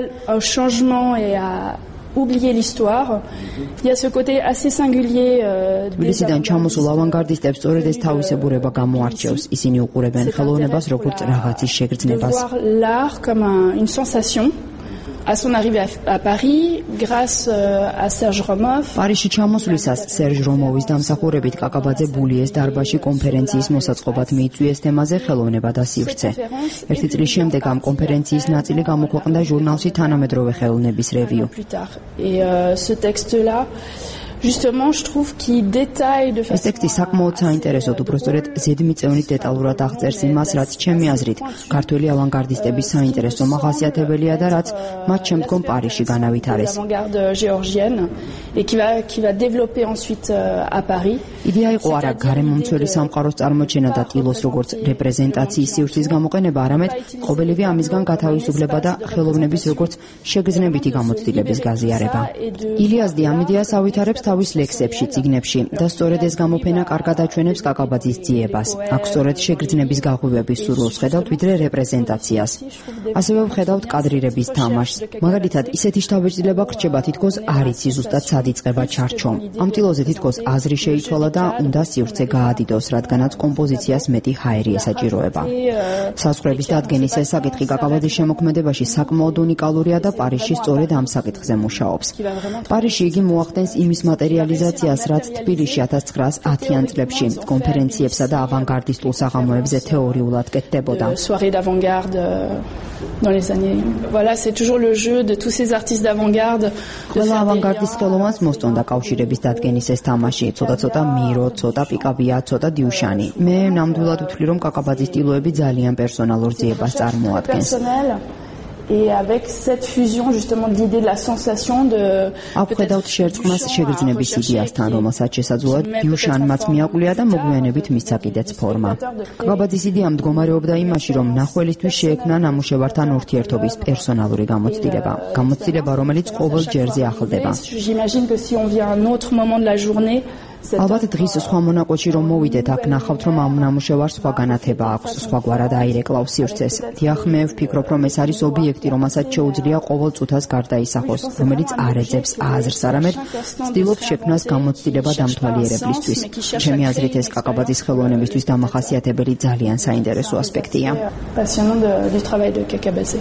Oublier l'histoire. Il y a ce côté assez singulier euh, თბილისიდან ჩამოსულ ავანგარდისტებს სწორედ ეს თავისებურება გამოარჩევს. ისინი უყურებენ ხელოვნებას როგორც რაღაცის შეგრძნებას. L'art comme un, une sensation. À son arrivée à, à Paris, grâce euh, à Serge Romov, პარიზში ჩამოსვლისას სერჟ რომოვის დამსახურებით Kakabadze ბულიეს დარბაზში კონფერენციის მოსაწყობად მიიწვიეს თემაზე ხელოვნება და სივრცე. ერთი წლის შემდეგ ამ კონფერენციის ნაწილი გამოქვეყნდა ჟურნალში თანამედროვე ხელოვნების რევიუ. Et euh, ce texte-là justement, je trouve qu'il détaille de façon ეს ტექსტი საკმაოდ საინტერესოდ, უბრალოდ ზედმიწევნით დეტალურად აღწერს იმას, რაც ჩემი აზრით ქართველი ავანგარდისტების საინტერესო მახასიათებელია და რაც მათ შემდგომ პარიზში განავითარეს. et qui va qui va développer ensuite à Paris. იდეა იყო არა გარემომცველი სამყაროს წარმოჩენა და ტილოს როგორც რეპრეზენტაციის სივრცის გამოყენება, არამედ ყოველივე ამისგან გათავისუფლება და ხელოვნების როგორც შეგრძნებითი გამოცდილების გაზიარება. ილიას დიამიდიას ავითარებს თავის ლექსებში, წიგნებში და სწორედ ეს გამოფენა კარგად აჩვენებს კაკაბაძის ძიებას. აქ სწორედ შეგრძნების გაღვივების სურვილს ხედავთ ვიდრე რეპრეზენტაციას. ასევე ვხედავთ კადრირების თამაშს. მაგალითად, ისეთი შთაბეჭდილება გრჩება თითქოს არ იცი ზუსტად სად იწყება ჩარჩო. ამ ტილოზე თითქოს აზრი შეიცვალა და უნდა სივრცე გაადიდოს, რადგანაც კომპოზიციას მეტი ჰაერი ესაჭიროება. საზღვრების დადგენის ეს საკითხი კაკაბაძის შემოქმედებაში საკმაოდ უნიკალურია და პარიზში სწორედ ამ საკითხზე მუშაობს. პარიზში იგი მოახდენს იმის მატერიალიზაციას, რაც თბილისში ათას ცხრაას ათიან წლებში კონფერენციებსა და ავანგარდისტულ საღამოებზე თეორიულად კეთდებოდა. Soirée d'avant-garde dans les années. Voilà, c'est toujours le jeu de tous ces artistes d'avant-garde. ყველა ავანგარდის ხელოვანს მოსწონდა კავშირების დადგენის ეს თამაში, ცოტა-ცოტა მირო, ცოტა პიკაბია, ცოტა დიუშანი. მე ნამდვილად ვთვლი, რომ კაკაბაძის ტილოები ძალიან პერსონალურ ძიებას წარმოადგენს. Et avec cette fusion justement de l'idée de la sensation de აფხედავთ შერწყმას შეგრძნების იდეასთან, რომელსაც შესაძლოა დიუშანმაც მიაყვლია და მოგვიანებით მისცა კიდეც ფორმა. კაკაბაძის იდეა მდგომარეობდა იმაში, რომ მნახველისთვის შეექმნა ნამუშევართან ურთიერთობის პერსონალური გამოცდილება, გამოცდილება, რომელიც ყოველ ჯერზე ახლდება. J'imagine que si on vient à un autre moment de la journée ალბათ დღის სხვა მონაკვეთში რომ მოვიდეთ, აქ ნახავთ, რომ ამ ნამუშევარს სხვა განათება აქვს, სხვაგვარად აირეკლავს სივრცეს. დიახ, მე ვფიქრობ, რომ ეს არის ობიექტი, რომელსაც შეუძლია ყოველ წუთას გარდაისახოს, რომელიც არ ეძებს აზრს, არამედ ცდილობს შექმნას გამოცდილება დამთვალიერებლისთვის. ჩემი აზრით, ეს კაკაბაძის ხელოვნებისთვის დამახასიათებელი ძალიან საინტერესო ასპექტია. Passionnant du travail de Kakabadze.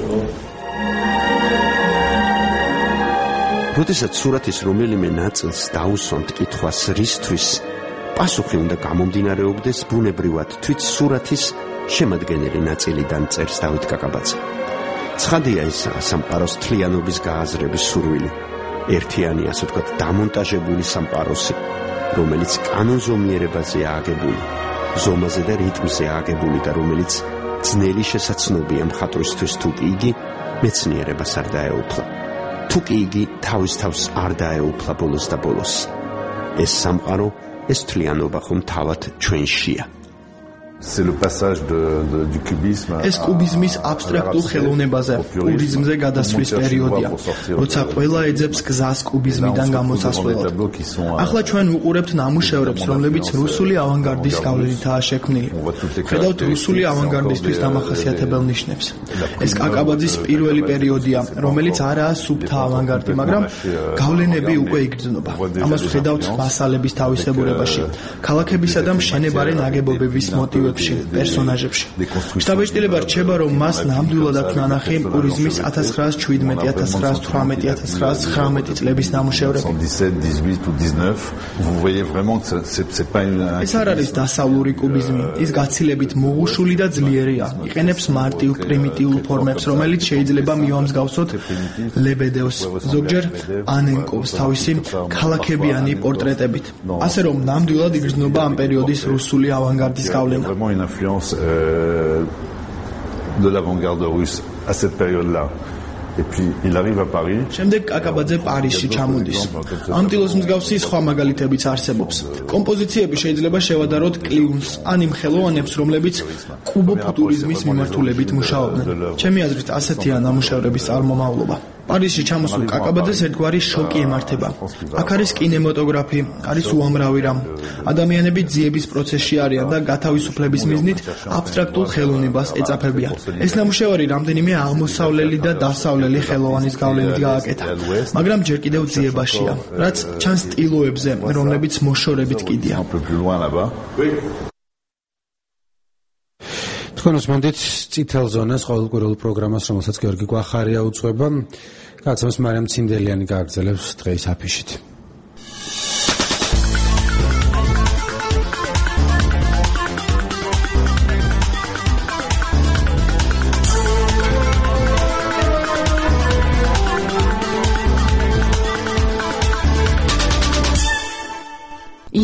როდესაც სურათის რომელიმე ნაწილს დაუსვამთ კითხვას რისთვის, პასუხი უნდა გამომდინარეობდეს ბუნებრივად თვით სურათის შემადგენელი ნაწილიდან, წერს დავით კაკაბაძე. ცხადია ესაა სამყაროს თლიანობის გააზრების სურვილი, ერთიანი, ასე ვთქვათ, დამონტაჟებული სამყაროსი, რომელიც კანონზომიერებაზეა აგებული, ზომაზე და რიტმზე აგებული და რომელიც ძნელი შესაცნობია მხატვრისთვის, თუ კი იგი მეცნიერებას არ დაეუფლა. თუ კი იგი თავის თავს არ დაეუფლა ბოლოს და ბოლოს. ეს სამყარო, ეს თლიანობა ხომ თავად ჩვენშია. C'est le passage de, de, du cubisme. ეს კუბიზმის აბსტრაქტულ ხელოვნებაზე, პურიზმზე გადასვლის პერიოდია, როცა ყველა ეძებს გზას კუბიზმიდან გამოსასვლელად. ახლა ჩვენ ვუყურებთ ნამუშევრებს, რომლებიც რუსული ავანგარდის გავლენითაა შექმნილი. ხედავთ რუსული ავანგარდისტვის დამახასიათებელ ნიშნებს. ეს კაკაბაძის პირველი პერიოდია, რომელიც არაა სუფთა ავანგარდი, მაგრამ გავლენები უკვე იგრძნობა. ამას ვხედავთ მასალების თავისებურებაში, ქალაქებისა და მშენებარე ნაგებობების მოტივებში. პერსონაჟებში. შთაბეჭდილება რჩება, რომ მას ნამდვილად აქვს ნანახი პურიზმის ათას ცხრაას შვიდმეტი, ათას ცხრაას თვრამეტი, ათას ცხრაას ცხრამეტი წლების ნამუშევრები. ეს არ არის დასავლური კუბიზმი, ის გაცილებით მოღუშული და ძლიერია. იყენებს მარტივ პრიმიტიულ ფორმებს, რომელიც შეიძლება მივამსგავსოთ ლებედევს, ზოგჯერ ანენკოვს თავისი ქალაქებიანი პორტრეტებით. ასე რომ ნამდვილად იგრძნობა ამ პერიოდის რუსული ავანგარდის გავლენა. Une influence euh, de l'avant-garde russe à cette période-là. Et puis il arrive à Paris. შემდეგ კაკაბაძე პარიზში ჩამოდის. ამ ტილოს მსგავსი სხვა მაგალითებიც არსებობს. კომპოზიციები შეიძლება შევადაროთ კლიუნს, ან იმ ხელოვანებს, რომლებიც კუბოფუტურიზმის მიმართულებით მუშაობდნენ. ჩემი აზრით, ასეთია ნამუშევრების წარმომავლობა. პარიზში ჩამოსულ კაკაბაძეს ერთგვარი შოკი ემართება. აქ არის კინემატოგრაფი, არის უამრავი რამ. ადამიანები ძიების პროცესში არიან და გათავისუფლების მიზნით აბსტრაქტულ ხელოვნებას ეწაფებიან. ეს ნამუშევარი რამდენიმე აღმოსავლელი და დასავლელი ხელოვანის გავლენით გააკეთა, მაგრამ ჯერ კიდევ ძიებაშია, რაც ჩანს ტილოებზე, რომლებიც მოშორებით კიდია. თქვენ უსმენთ წითელ ზონას ყოველკვირეულ პროგრამას, რომელსაც გიორგი კვახარია უძღვება. გაცემს მარიამ ცინდელიანი გააგრძელებს დღეის აფიშით.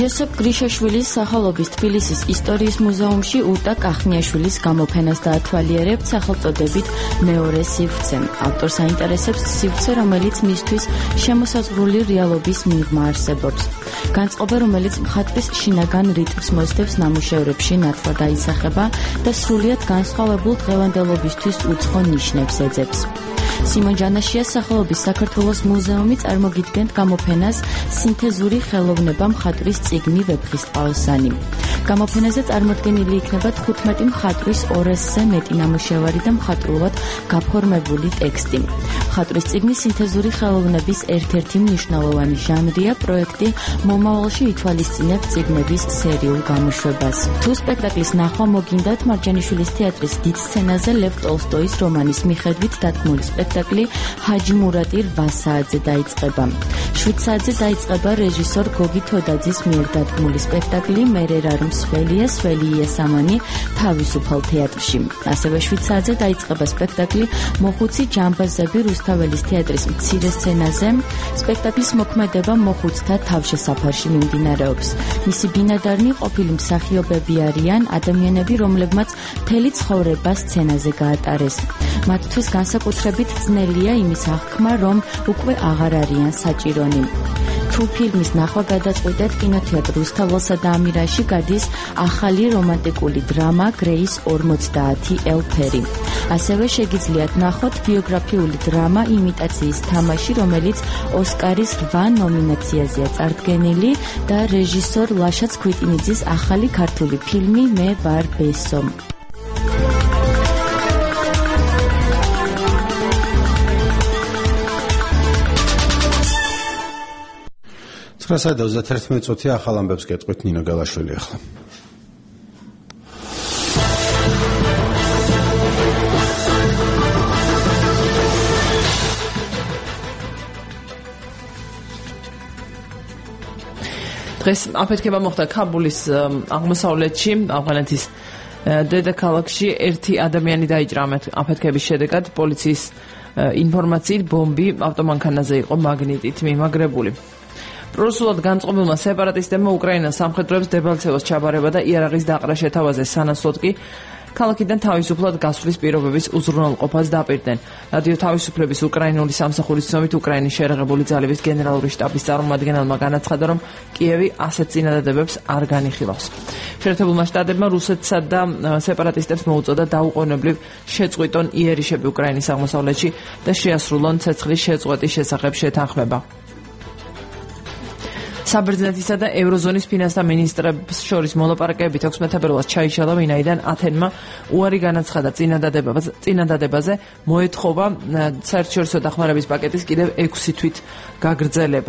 იოსებ გრიშაშვილის სახელობის თბილისის ისტორიის მუზეუმში უტა კახნიაშვილის გამოფენას დაათვალიერებთ სახელწოდებით მეორე სივრცე. ავტორს აინტერესებს სივრცე, რომელიც მისთვის შემოსაზღვრული რეალობის მიღმა არსებობს. განწყობა, რომელიც მხატვრის შინაგან რიტმს მოსდევს ნამუშევრებში, ნათლად აისახება და სრულიად განსხვავებულ დღევანდელობისთვის უცხო ნიშნებს ეძებს. სიმონ ჯანაშიას სახელობის საქართველოს მუზეუმი წარმოგიდგენთ გამოფენას სინთეზური ხელოვნება მხატვრის წიგნი ვეფხისტყაოსანი. გამოფენაზე წარმოდგენილი იქნება თხუთმეტი მხატვრის ორასზე მეტი ნამუშევარი და მხატვრულად გაფორმებული ტექსტი. მხატვრის წიგნი სინთეზური ხელოვნების ერთ-ერთი მნიშვნელოვანი ჟანრია, პროექტი მომავალში ითვალისწინებს წიგნების სერიულ გამოშვებას. თუ სპექტაკლის ნახვა მოგინდათ, მარჯანიშვილის თეატრის დიდ სცენაზე ლევ ტოლსტოის რომანის მიხედვით დადგმული სპექტაკლი ჰაჯი მურატი რვა საათზე დაიწყება. შვიდ საათზე დაიწყება რეჟისორ გოგი თოდაძის მიერ დადგმული სპექტაკლი მერერა მსველია სველი იესამანი თავისუფალ თეატრში. ასევე შვიდ საათზე დაიწყება სპექტაკლი მოხუცი ჯამბაზები რუსთაველის თეატრის მცირე სცენაზე. სპექტაკლის მოქმედება მოხუცთა თავშესაფარში მიმდინარეობს. მისი ბინადარნი ყოფილი მსახიობები არიან ადამიანები, რომლებმაც მთელი ცხოვრება სცენაზე გაატარეს. მათთვის განსაკუთრებით ძნელია იმის აღქმა, რომ უკვე აღარ არიან საჭირონი. თუ ფილმის ნახვა გადაწყვეტეთ, კინოთეატრ რუსთაველსა და ამირაში გადის ახალი რომანტიკული დრამა გრეის ორმოცდაათი ელფერი. ასევე შეგიძლიათ ნახოთ ბიოგრაფიული დრამა იმიტაციის თამაში, რომელიც ოსკარის რვა ნომინაციაზეა წარდგენილი და რეჟისორ ლაშა ცქვიტინიძის ახალი ქართული ფილმი მე ვარ ბესო. ცხრა საათი და ოცდაერთი წუთი ახალ ამბებს გეტყვით ნინო გალაშვილი ახლა. დღეს აფეთქება მოხდა ქაბულის აღმოსავლეთში, ავღანეთის დედაქალაქში ერთი ადამიანი დაიჭრა აფეთქების შედეგად. პოლიციის ინფორმაციით ბომბი ავტომანქანაზე იყო მაგნიტით მიმაგრებული. პროსულად განწყობილმა სეპარატისტებმა უკრაინას სამხედროებს დებალცევოს ჩაბარება და იარაღის დაყრა შეთავაზეს, სანაცვლოდ კი ქალაქიდან თავისუფლად გასვლის პირობების უზრუნველყოფას დაპირდნენ. რადიო თავისუფლების უკრაინული სამსახურის ცნობით უკრაინის შეერაღებული ძალების გენერალური შტაბის წარმომადგენელმა განაცხადა, რომ კიევი ასეთ წინადადებებს არ განიხილავს. შეერთებულმა შტატებმა რუსეთსა და სეპარატისტებს მოუწოდა დაუყოვნებლივ შეწყვიტონ იერიშები უკრაინის აღმოსავლეთში და შეასრულონ ცეცხლის შეწყვეტის შესახებ შეთანხმება. საბერძნეთისა და ევროზონის ფინანსთა მინისტრებს შორის მოლაპარაკებებით ექვსმეტი თებერვალს ჩაიშალა, ვინაიდან ათენმა უარი განაცხადა წინადადებაზე, მოეთხოვა საერთაშორისო დახმარების პაკეტის კიდევ ექვსი თვით გაგრძელება.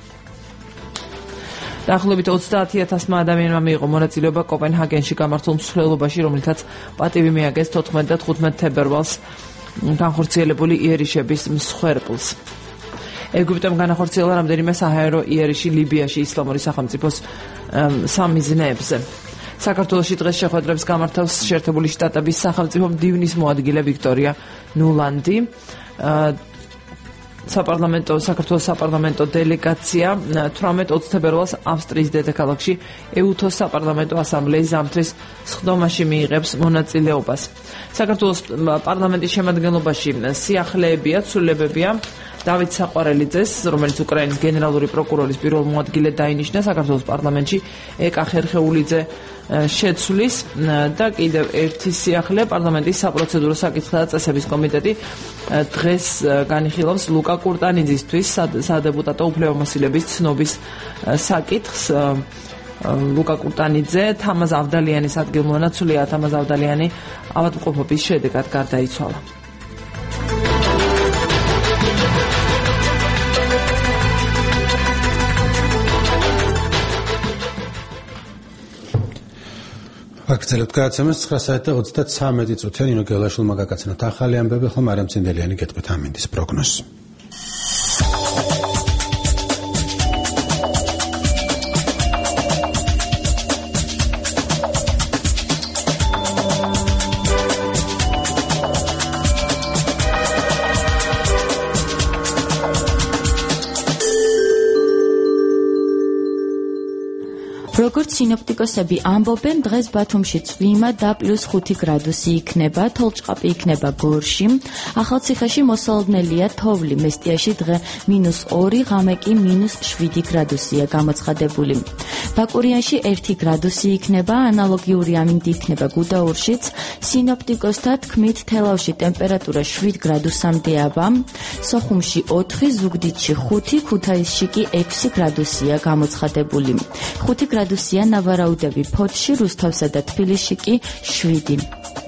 დაახლოებით ოცდაათი ათასმა ადამიანმა მიიღო მონაწილეობა კოპენჰაგენში გამართულ მსვლელობაში, რომლითაც პატივი მიაგეს თოთხმეტი და თხუთმეტი თებერვალს განხორციელებული იერიშების მსხვერპლს. ეგვიპტემ განახორციელა რამდენიმე საჰაერო იერიში ლიბიაში ისლამური სახელმწიფოს სამიზნეებზე. საქართველოში დღეს შეხვედრებს გამართავს შეერთებული შტატების სახელმწიფო მდივნის მოადგილე ვიქტორია ნულანდი. საპარლამენტო საქართველოს საპარლამენტო დელეგაცია თვრამეტ ოცი თებერვალს ავსტრიის დედაქალაქში ეუთოს საპარლამენტო ასამბლეის ზამთრის სხდომაში მიიღებს მონაწილეობას. საქართველოს პარლამენტის შემადგენლობაში სიახლეებია, ცვლილებებია დავით საყვარელიძეს, რომელიც უკრაინის გენერალური პროკურორის პირველ მოადგილედ დაინიშნა, საქართველოს პარლამენტში ეკა ხერხეულიძე შეცვლის და კიდევ ერთი სიახლე პარლამენტის საპროცედურო საკითხთა წესების კომიტეტი დღეს განიხილავს ლუკა კურტანიძისთვის სადეპუტატო უფლებამოსილების ცნობის საკითხს. ლუკა კურტანიძე თამაზ ავდალიანის ადგილმონაცვლეა. თამაზ ავდალიანი ავადმყოფობის შედეგად გარდაიცვალა. აგრძელებთ გადაცემას ცხრა საათი და ოცდათვრამეტი წუთია. ნინო გელაშვილმა გაგაცნოთ ახალი ამბები, ხოლმე მარიამ ცინდელიანი გეტყვით ამინდის პროგნოზს. როგორც სინოპტიკოსები ამბობენ, დღეს ბათუმში წვიმა და პლუს ხუთი გრადუსი იქნება, თოლჭყაპი იქნება გორში. ახალციხეში მოსალოდნელია თოვლი, მესტიაში დღე მინუს ორი, ღამე კი მინუს შვიდი გრადუსია გამოცხადებული. ბაკურიანში ერთი გრადუსი იქნება, ანალოგიური ამინდი იქნება გუდაურშიც. სინოპტიკოსთა თქმით, თელავში ტემპერატურა შვიდ გრადუსამდეა, სოხუმში ოთხი, ზუგდიდში ხუთი, ქუთაისში კი ექვსი გრადუსია გამოცხადებული. ხუთი გრადუსია ნავარაუდები ფოთში, რუსთავსა და თბილისში კი შვიდი.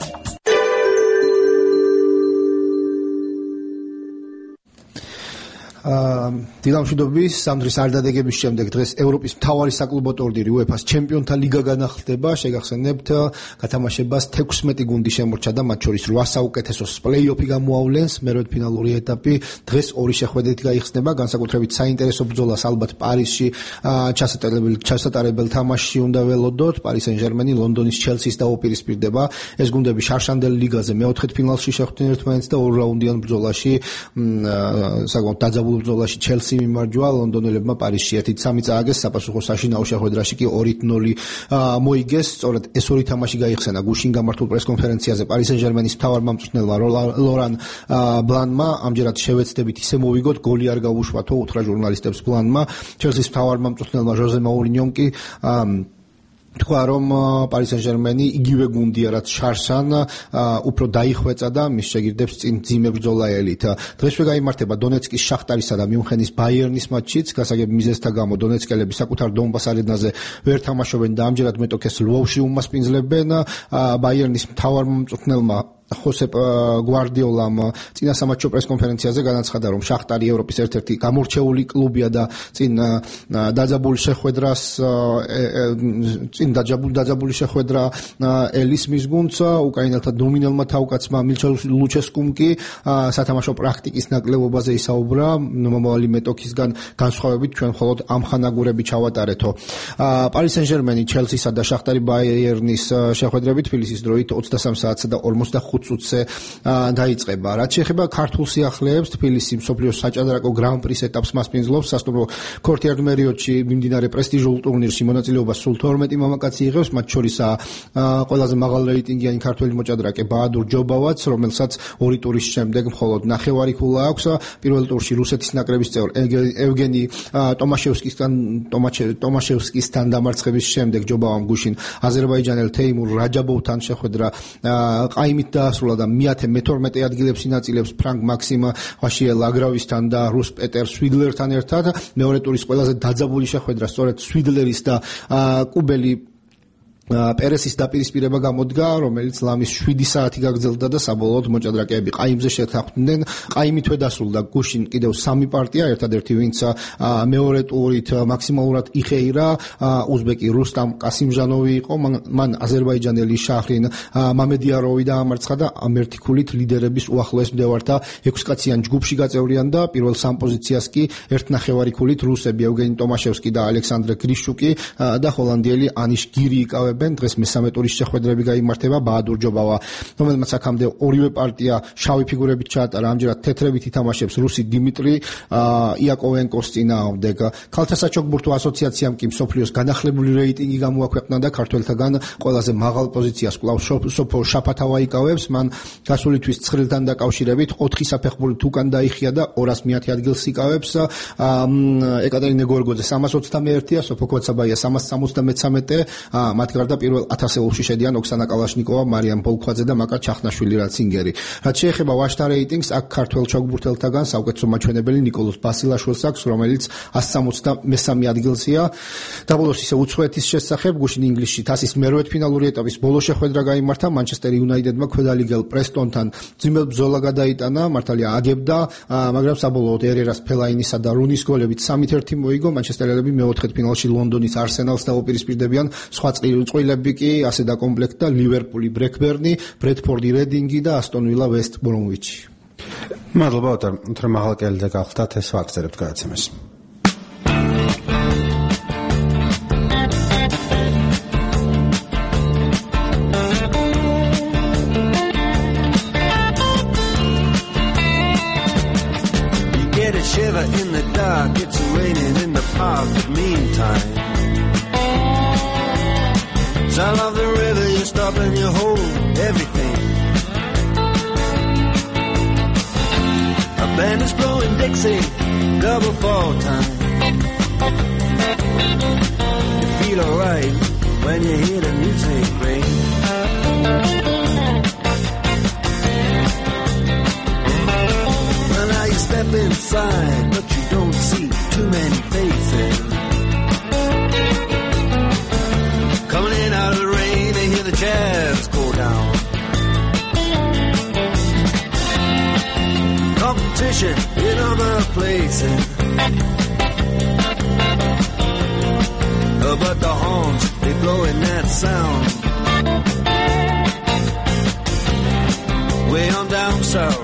დილამშვიდობის სამდრის არდადეგების შემდეგ დღეს ევროპის მთავარი საკლუბო ტურნირი უეფას ჩემპიონთა ლიგა განახლდება. შეგახსენებთ, გათამაშებას თექვსმეტი გუნდი შემორჩა და მათ შორის რვა საუკეთესოს პლეი-ოფი გამოავლენს. მერვედფინალური ეტაპი დღეს ორი შეხვედრით გაიხსნება. განსაკუთრებით საინტერესო ბრძოლას ალბათ პარიზში ჩასატარებელ ჩასატარებელ თამაშში უნდა ველოდოთ. პარი სენ-ჟერმენი ლონდონის ჩელსის დაუპირისპირდება. ეს გუნდები შარშანდელ ლიგაზე მეოთხედ ფინალში შეხვდნენ ერთმანეთს და ორ რაუნდიან ბრძოლაში საკმაოდ დაძაბულ ბრძოლაში ჩელსი მიმარჯვა ლონდონელებმა პარიზში ერთი სამი წააგეს, საპასუხო საშინაო შეხვედრაში კი ორი ნული მოიგეს. სწორედ ეს ორი თამაში გაიხსენა გუშინ გამართულ პრესკონფერენციაზე პარი სენ-ჟერმენის მთავარ მწვრთნელმა ლორან ბლანმა. ამჯერად შევეცდებით ისე მოვიგოთ, გოლი არ გაუშვათო, უთხრა ჟურნალისტებს ბლანმა. ჩელსის მთავარ მწვრთნელმა ჟოზე მაურინიომ კი თქვა, რომ პარი სენ-ჟერმენი იგივე გუნდია, რაც შარშან უფრო დაიხვეწა და მის შეგირდებს წინ ძიმე ბრძოლა ელით. დღესვე გაიმართება დონეცკის შახტარისა და მიუნხენის ბაიერნის მატჩიც. გასაგებ მიზეზთა გამო დონეცკელები საკუთარ დონბას არენაზე ვერ თამაშობენ და ამჯერად მეტოქეს ლვოვში უმასპინძლებენ. ბაიერნის მთავარ მწვრთნელმა ხოსეპ გვარდიოლამ წინა სამატჩო პრესკონფერენციაზე განაცხადა, რომ შახტარი ევროპის ერთ-ერთი გამორჩეული კლუბია და წინ დაძაბული შეხვედრას წინ დაძაბული დაძაბული შეხვედრა ელის მის გუნდს. უკრაინელთა დომინელმა თავკაცმა მილჩელ ლუჩესკუმ კი სათამაშო პრაქტიკის ნაკლებობაზე ისაუბრა. მომავალი მეტოქისგან განსხვავებით ჩვენ მხოლოდ ამხანაგურები ჩავატარეთო. პარი სენ-ჟერმენი ჩელსისა და შახტარი ბაიერნის შეხვედრები თბილისის დროით ოცდასამ საათსა და ორმოცდახუთ წუთზე დაიწყება. რაც შეეხება ქართულ სიახლეებს, თბილისი მსოფლიოს საჭადრაკო გრან-პრის ეტაპს მასპინძლობს. სასტუმრო ქორთიარ მერიოტში მიმდინარე პრესტიჟულ ტურნირში მონაწილეობას სულ თორმეტი მამაკაცი იღებს, მათ შორისაა ყველაზე მაღალ რეიტინგიანი ქართველი მოჭადრაკე ბაადურ ჯობავაც, რომელსაც ორი ტურის შემდეგ მხოლოდ ნახევარი ქულა აქვს. პირველ ტურში რუსეთის ნაკრების წევრ ევგენი ტომაშევსკისთან ტომაშევსკისთან დამარცხების შემდეგ ჯობავამ გუშინ აზერბაიჯანელ თეიმურ რაჯაბოვთან შეხვედრა ყაიმით დაასრულა და მეათე მეთორმეტე ადგილებს ინაწილებს ფრანკ მაქსიმ ვაშიელ აგრავისთან და რუს პეტერ სვიდლერთან ერთად. მეორე ტურის ყველაზე დაძაბული შეხვედრა სწორედ სვიდლერის და კუბელი პერესის დაპირისპირება გამოდგა, რომელიც ლამის შვიდი საათი გაგრძელდა და საბოლოოდ მოჭადრაკეები ყაიმზე შეთანხმდნენ. ყაიმითვე დასრულდა გუშინ კიდევ სამი პარტია, ერთადერთი ვინც მეორე ტურით მაქსიმალურად იხეირა უზბეკი რუსტამ კასიმჟანოვი იყო. მან აზერბაიჯანელი შაჰრინ მამედიაროვი დაამარცხა და ამ ერთი ქულით ლიდერების უახლოეს მდევართა ექვსკაციან ჯგუფში გაწევრიან და პირველ სამ პოზიციას კი ერთნახევარი ქულით რუსები ევგენი ტომაშევსკი და ალექსანდრე გრიშუკი და ჰოლანდიელი ანიშ გირი იკავებენ. დღეს მესამე ტურის შეხვედრები გაიმართება. ბაადურ ჯობავა, რომელმაც აქამდე ორივე პარტია შავი ფიგურებით ჩაატარა, ამჯერად თეთრებით ითამაშებს რუსი დიმიტრი იაკოვენკოს წინააღმდეგ. ქალთა საჩოგბურთო ასოციაციამ კი მსოფლიოს განახლებული რეიტინგი გამოაქვეყნა და ქართველთაგან ყველაზე მაღალ პოზიციას კვლავ სოფო შაფათავა იკავებს. მან გასული თვის ცხრილთან დაკავშირებით ოთხი საფეხბურით უკან დაიხია და ორას მეათე ადგილს იკავებს. ეკატერინე გორგოძე სამას ოცდამეერთია, სოფო კოცაბაია სამას სამოცდამეცამეტე, მათ და პირველ ათასეულში შედიან ოქსანა კალაშნიკოვა, მარიამ ბოლქვაძე და მაკა ჩახნაშვილი რაცინგერი. რაც შეეხება ვაშთა რეიტინგს, აქ ქართველ ჩოგბურთელთაგან საუკეთესო მაჩვენებელი ნიკოლოზ ბასილაშვილს აქვს, რომელიც ასი სამოცდამესამე ადგილზეა. დაბოლოს ისე უცხოეთის შესახებ, გუშინ ინგლისში თასის მერვედფინალური ეტაპის ბოლო შეხვედრა გაიმართა. მანჩესტერ იუნაიტედმა ქვედალიგელ პრესტონთან ძიმელ ბრძოლა გადაიტანა, მართალია აგებდა, მაგრამ საბოლოოდ ერერას ფელაინისა და რუნის გოლებით სამით ერთი მოიგო. მანჩესტერელები მეოთხედ ფინალში ლონდონის არსენალს დაუპირისპირდებიან. სხვა წყვილები კი ასე დაკომპლექტდა ლივერპული ბრეკბერნი, ბრედფორდი რედინგი და ასტონ ვილა ვესტ ბრომვიჩი. მადლობა ოტარ, თორემ მაღალ კელზე გავხდათ ეს ვაგზავნებთ გადაცემას. In the dark, it's raining in the park, but meantime Sound of the river, you stop and you hold everything. A band is blowing Dixie, double fall time. You feel alright when you hear the music ring. Well, now you step inside, but you don't see too many faces. Coming in out of the rain, they hear the jazz go down. Competition in other places, uh, but the horns, they blowing that sound. Way on down south,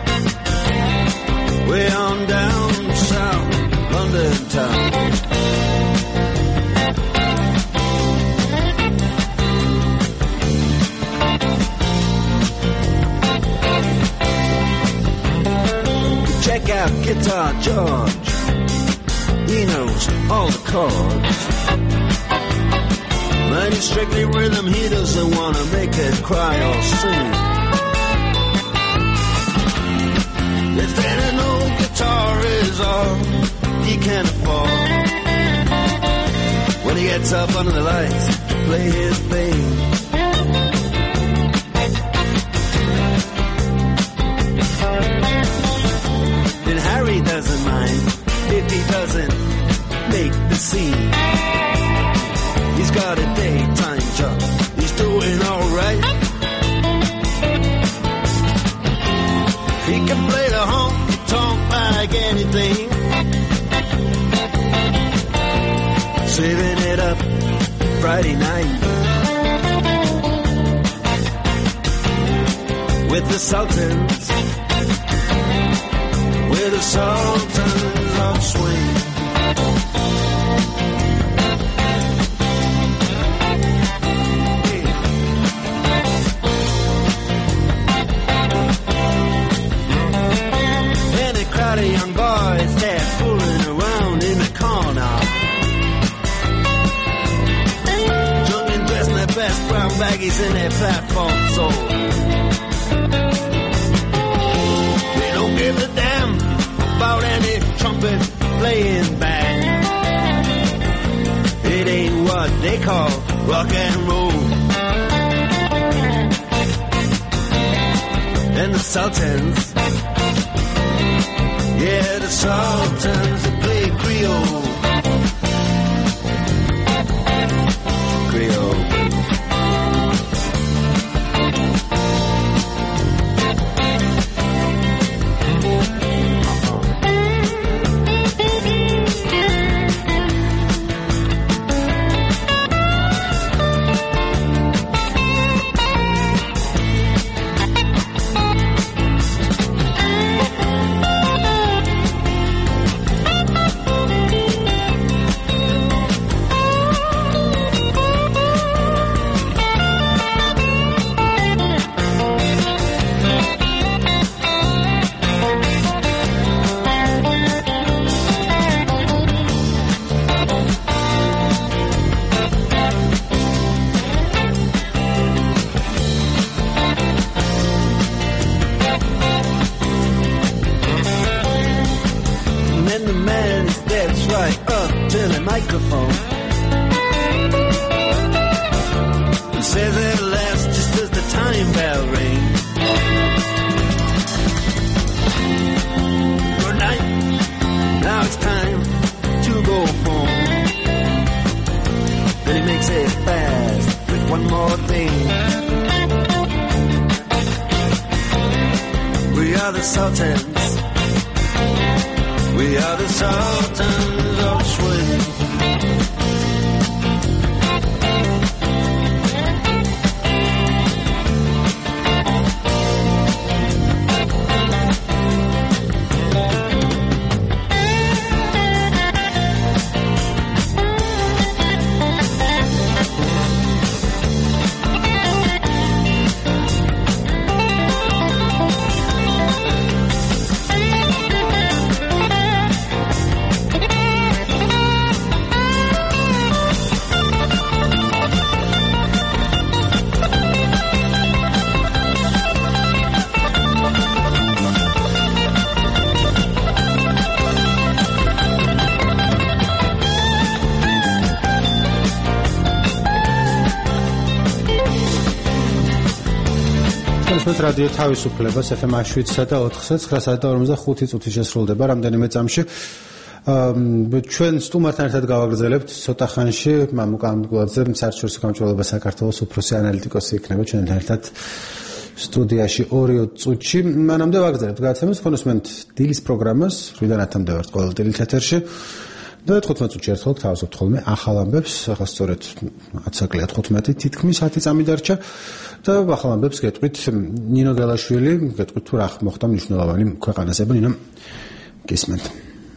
way on down south, London town. Check out Guitar George, he knows all the chords. But he's strictly rhythm, he doesn't want to make it cry or sing. If then an old guitar is all he can afford, when he gets up under the lights to play his thing, then Harry doesn't mind if he doesn't make the scene. He's got a daytime job, he's doing alright. He can play the honky-tonk like anything, saving it up Friday night with the Sultans, with the Sultans of Swing. The young boys, they're fooling around in the corner, drunk and dressed in their best brown baggies in their platform soul. They don't give a damn about any trumpet playing band. It ain't what they call rock and roll. And the Sultans, yeah, the Sultans play Creole. Creole. გულისხმობთ რადიო თავისუფლებას ეფ ემ შვიდსა და ოთხზე ცხრასა და ორმოცდახუთი წუთი შესრულდება რამდენიმე წამში. ჩვენ სტუმართან ერთად გავაგრძელებთ ცოტა ხანში მამუკა ამდგლაძე საერთაშორისო გამჭვირვალობა საქართველოს უფროსი ანალიტიკოსი იქნება ჩვენთან ერთად სტუდიაში ორი წუთში. მანამდე ვაგრძელებთ გადაცემას ქონოსმენთ დილის პროგრამას როდან ათამდე ვართ ყოველ დილით ეთერში. და თხუთმეტ წუთში ერთხელ თავაზობთ ხოლმე ახალ ამბებს, ახლა სწორედ ათსაკლია თხუთმეტი თითქმის ათი წამი დარჩა და ახალ ამბებს გეტყვით ნინო გელაშვილი, გეტყვით თუ რა მოხდა მნიშვნელოვანი ქვეყანაზე. ნინო, გისმენთ.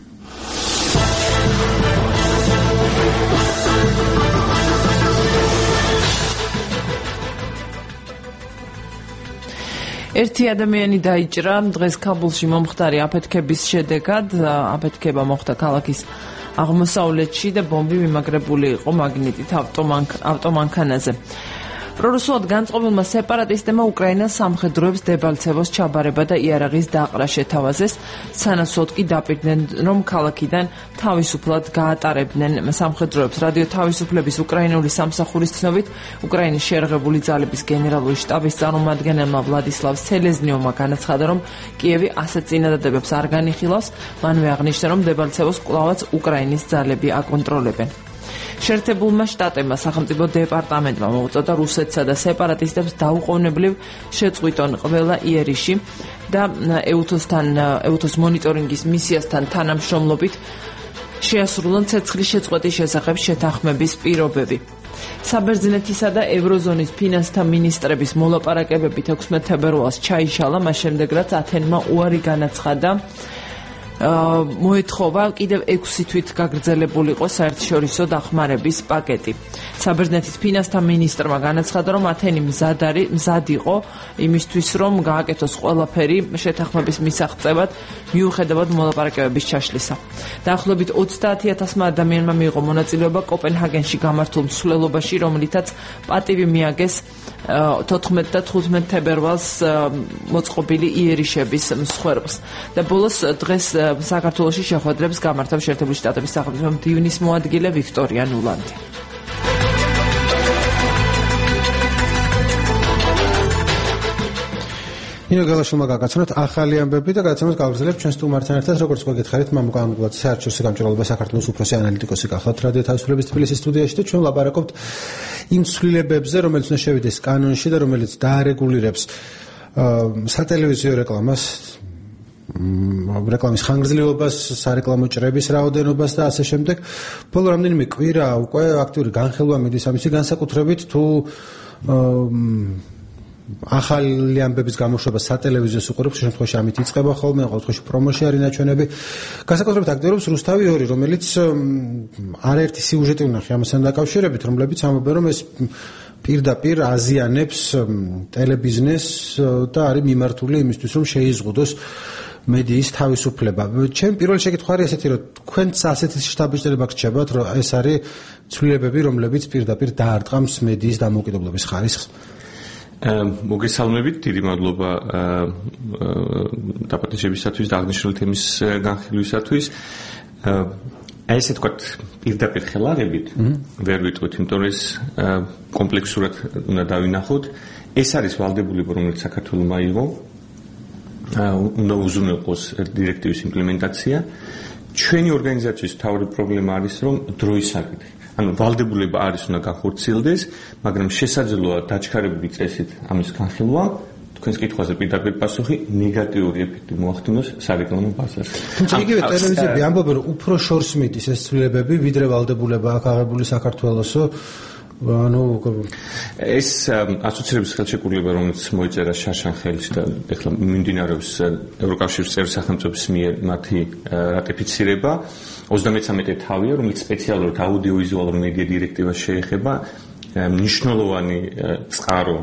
ერთი ადამიანი დაიჭრა დღეს ქაბულში მომხდარი აფეთქების შედეგად. აფეთქება მოხდა ქალაქის აღმოსავლეთში და ბომბი მიმაგრებული იყო მაგნიტით ავტომანქანაზე. პრორუსულად განწყობილმა სეპარატისტებმა უკრაინას სამხედროებს დებალცევოს ჩაბარება და იარაღის დაყრა შეთავაზეს. სანაცვლოდ კი დაპირდნენ, რომ ქალაქიდან თავისუფლად გაატარებდნენ სამხედროებს. რადიო თავისუფლების უკრაინული სამსახურის ცნობით, უკრაინის შეერაღებული ძალების გენერალური შტაბის წარმომადგენელმა ვლადისლავ სელეზნიოვმა განაცხადა, რომ კიევი ასეთ წინადადებებს არ განიხილავს. მანვე აღნიშნა, რომ დებალცევოს კვლავაც უკრაინის ძალები აკონტროლებენ. შეერთებულმა შტატებმა სახელმწიფო დეპარტამენტმა მოუწოდა რუსეთსა და სეპარატისტებს დაუყოვნებლივ შეწყვიტონ ყველა იერიში და ეუთოსთან ეუთოს მონიტორინგის მისიასთან თანამშრომლობით შეასრულონ ცეცხლის შეწყვეტის შესახებ შეთანხმების პირობები. საბერძნეთისა და ევროზონის ფინანსთა მინისტრების მოლაპარაკებებით ექვსმეტ თებერვალს ჩაიშალა, მას შემდეგ რაც ათენმა უარი განაცხადა მოეთხოვა კიდევ ექვსი თვით გაგრძელებულიყო საერთაშორისო დახმარების პაკეტი. საბერძნეთის ფინანსთა მინისტრმა განაცხადა, რომ ათენი მზად არის მზად იყო იმისთვის, რომ გააკეთოს ყველაფერი შეთანხმების მისაღწევად მიუხედავად მოლაპარაკებების ჩაშლისა. დაახლოებით ოცდაათი ათასმა ადამიანმა მიიღო მონაწილეობა კოპენჰაგენში გამართულ მსვლელობაში, რომლითაც პატივი მიაგეს თოთხმეტ და თხუთმეტ თებერვალს მოწყობილი იერიშების მსხვერპლს. და ბოლოს დღეს საქართველოში შეხვედრებს გამართავს შეერთებული შტატების სახელმწიფო მდივნის მოადგილე ვიქტორია ნულანდი. ნინო გელაშვილმა გაგაცნოთ ახალი ამბები და გადაცემას გავაგრძელებთ ჩვენ სტუმართან ერთად, როგორც მოგითხარით, მამუკა ამდგლაძე საერთაშორისო გამჭვირვალობა საქართველოს უფროსი ანალიტიკოსი გახლავთ რადიო თავისუფლების თბილისის სტუდიაში და ჩვენ ვლაპარაკობთ იმ ცვლილებებზე, რომელიც უნდა შევიდეს კანონში და რომელიც დაარეგულირებს სატელევიზიო რეკლამას, რეკლამის ხანგრძლივობას, სარეკლამო ჭრების რაოდენობას და ასე შემდეგ. ბოლო რამდენიმე კვირა უკვე აქტიური განხილვა მიდის ამისი განსაკუთრებით თუ ახალი ამბების გამოშვება სატელევიზიო უყურებს შემთხვევაში ამით იწყება ხოლმე, ყოველ შემთხვევაში პრომოში არის ნაჩვენები. განსაკუთრებით აქტიურობს რუსთავი ორი, რომელიც არაერთი სიუჟეტი ვნახე ამასთან დაკავშირებით, რომლებიც ამბობენ, რომ ეს პირდაპირ აზიანებს ტელებიზნესს და არის მიმართული იმისთვის, რომ შეიზღუდოს მედიის თავისუფლება. ჩემ პირველი შეკითხვა არის ესეთი, რომ თქვენც ასეთი შტაბ-ბიჭდება გრჩებათ, რომ ეს არის ცვლილებები, რომლებიც პირდაპირ დაარტყამს მედიის დამოუკიდებლობის ხარისხს. მოგესალმებით, დიდი მადლობა დაპატიჟებისათვის და აღნიშნული თემის განხილვისათვის. აი ესე თქვა პირდაპირ ხელარებით ვერ ვიტყვით, იმიტომ რომ ეს კომპლექსურად უნდა დავინახოთ. ეს არის ვალდებულება, რომელიც საქართველოს მაიღო. უნდა უზრუნველყოს დირექტივის იმპლემენტაცია. ჩვენი ორგანიზაციის მთავარი პრობლემა არის, რომ დროის საკითხი. ანუ ვალდებულება არის უნდა განხორციელდეს, მაგრამ შესაძლოა დაჩქარებული წესით ამის განხილვა თქვენს კითხვაზე პირდაპირ პასუხი ნეგატიური ეფექტი მოახდინოს სარეკლამო ბაზარზე. თუმცა იგივე ტელევიზიები ამბობენ, რომ უფრო შორს მიდის ეს ცვლილებები, ვიდრე ვალდებულება აქ აღებული საქართველოსო. ანუ ეს ასოცირების ხელშეკრულება, რომელიც მოიწერა შაშანხელის და ეხლა მიმდინარეობს ევროკავშირის წევრი სახელმწიფოების მიერ მათი რატიფიცირება, ოცდამეცამეტე თავია, რომელიც სპეციალურად აუდიოვიზუალურ მედია დირექტივას შეეხება. მნიშვნელოვანი წყარო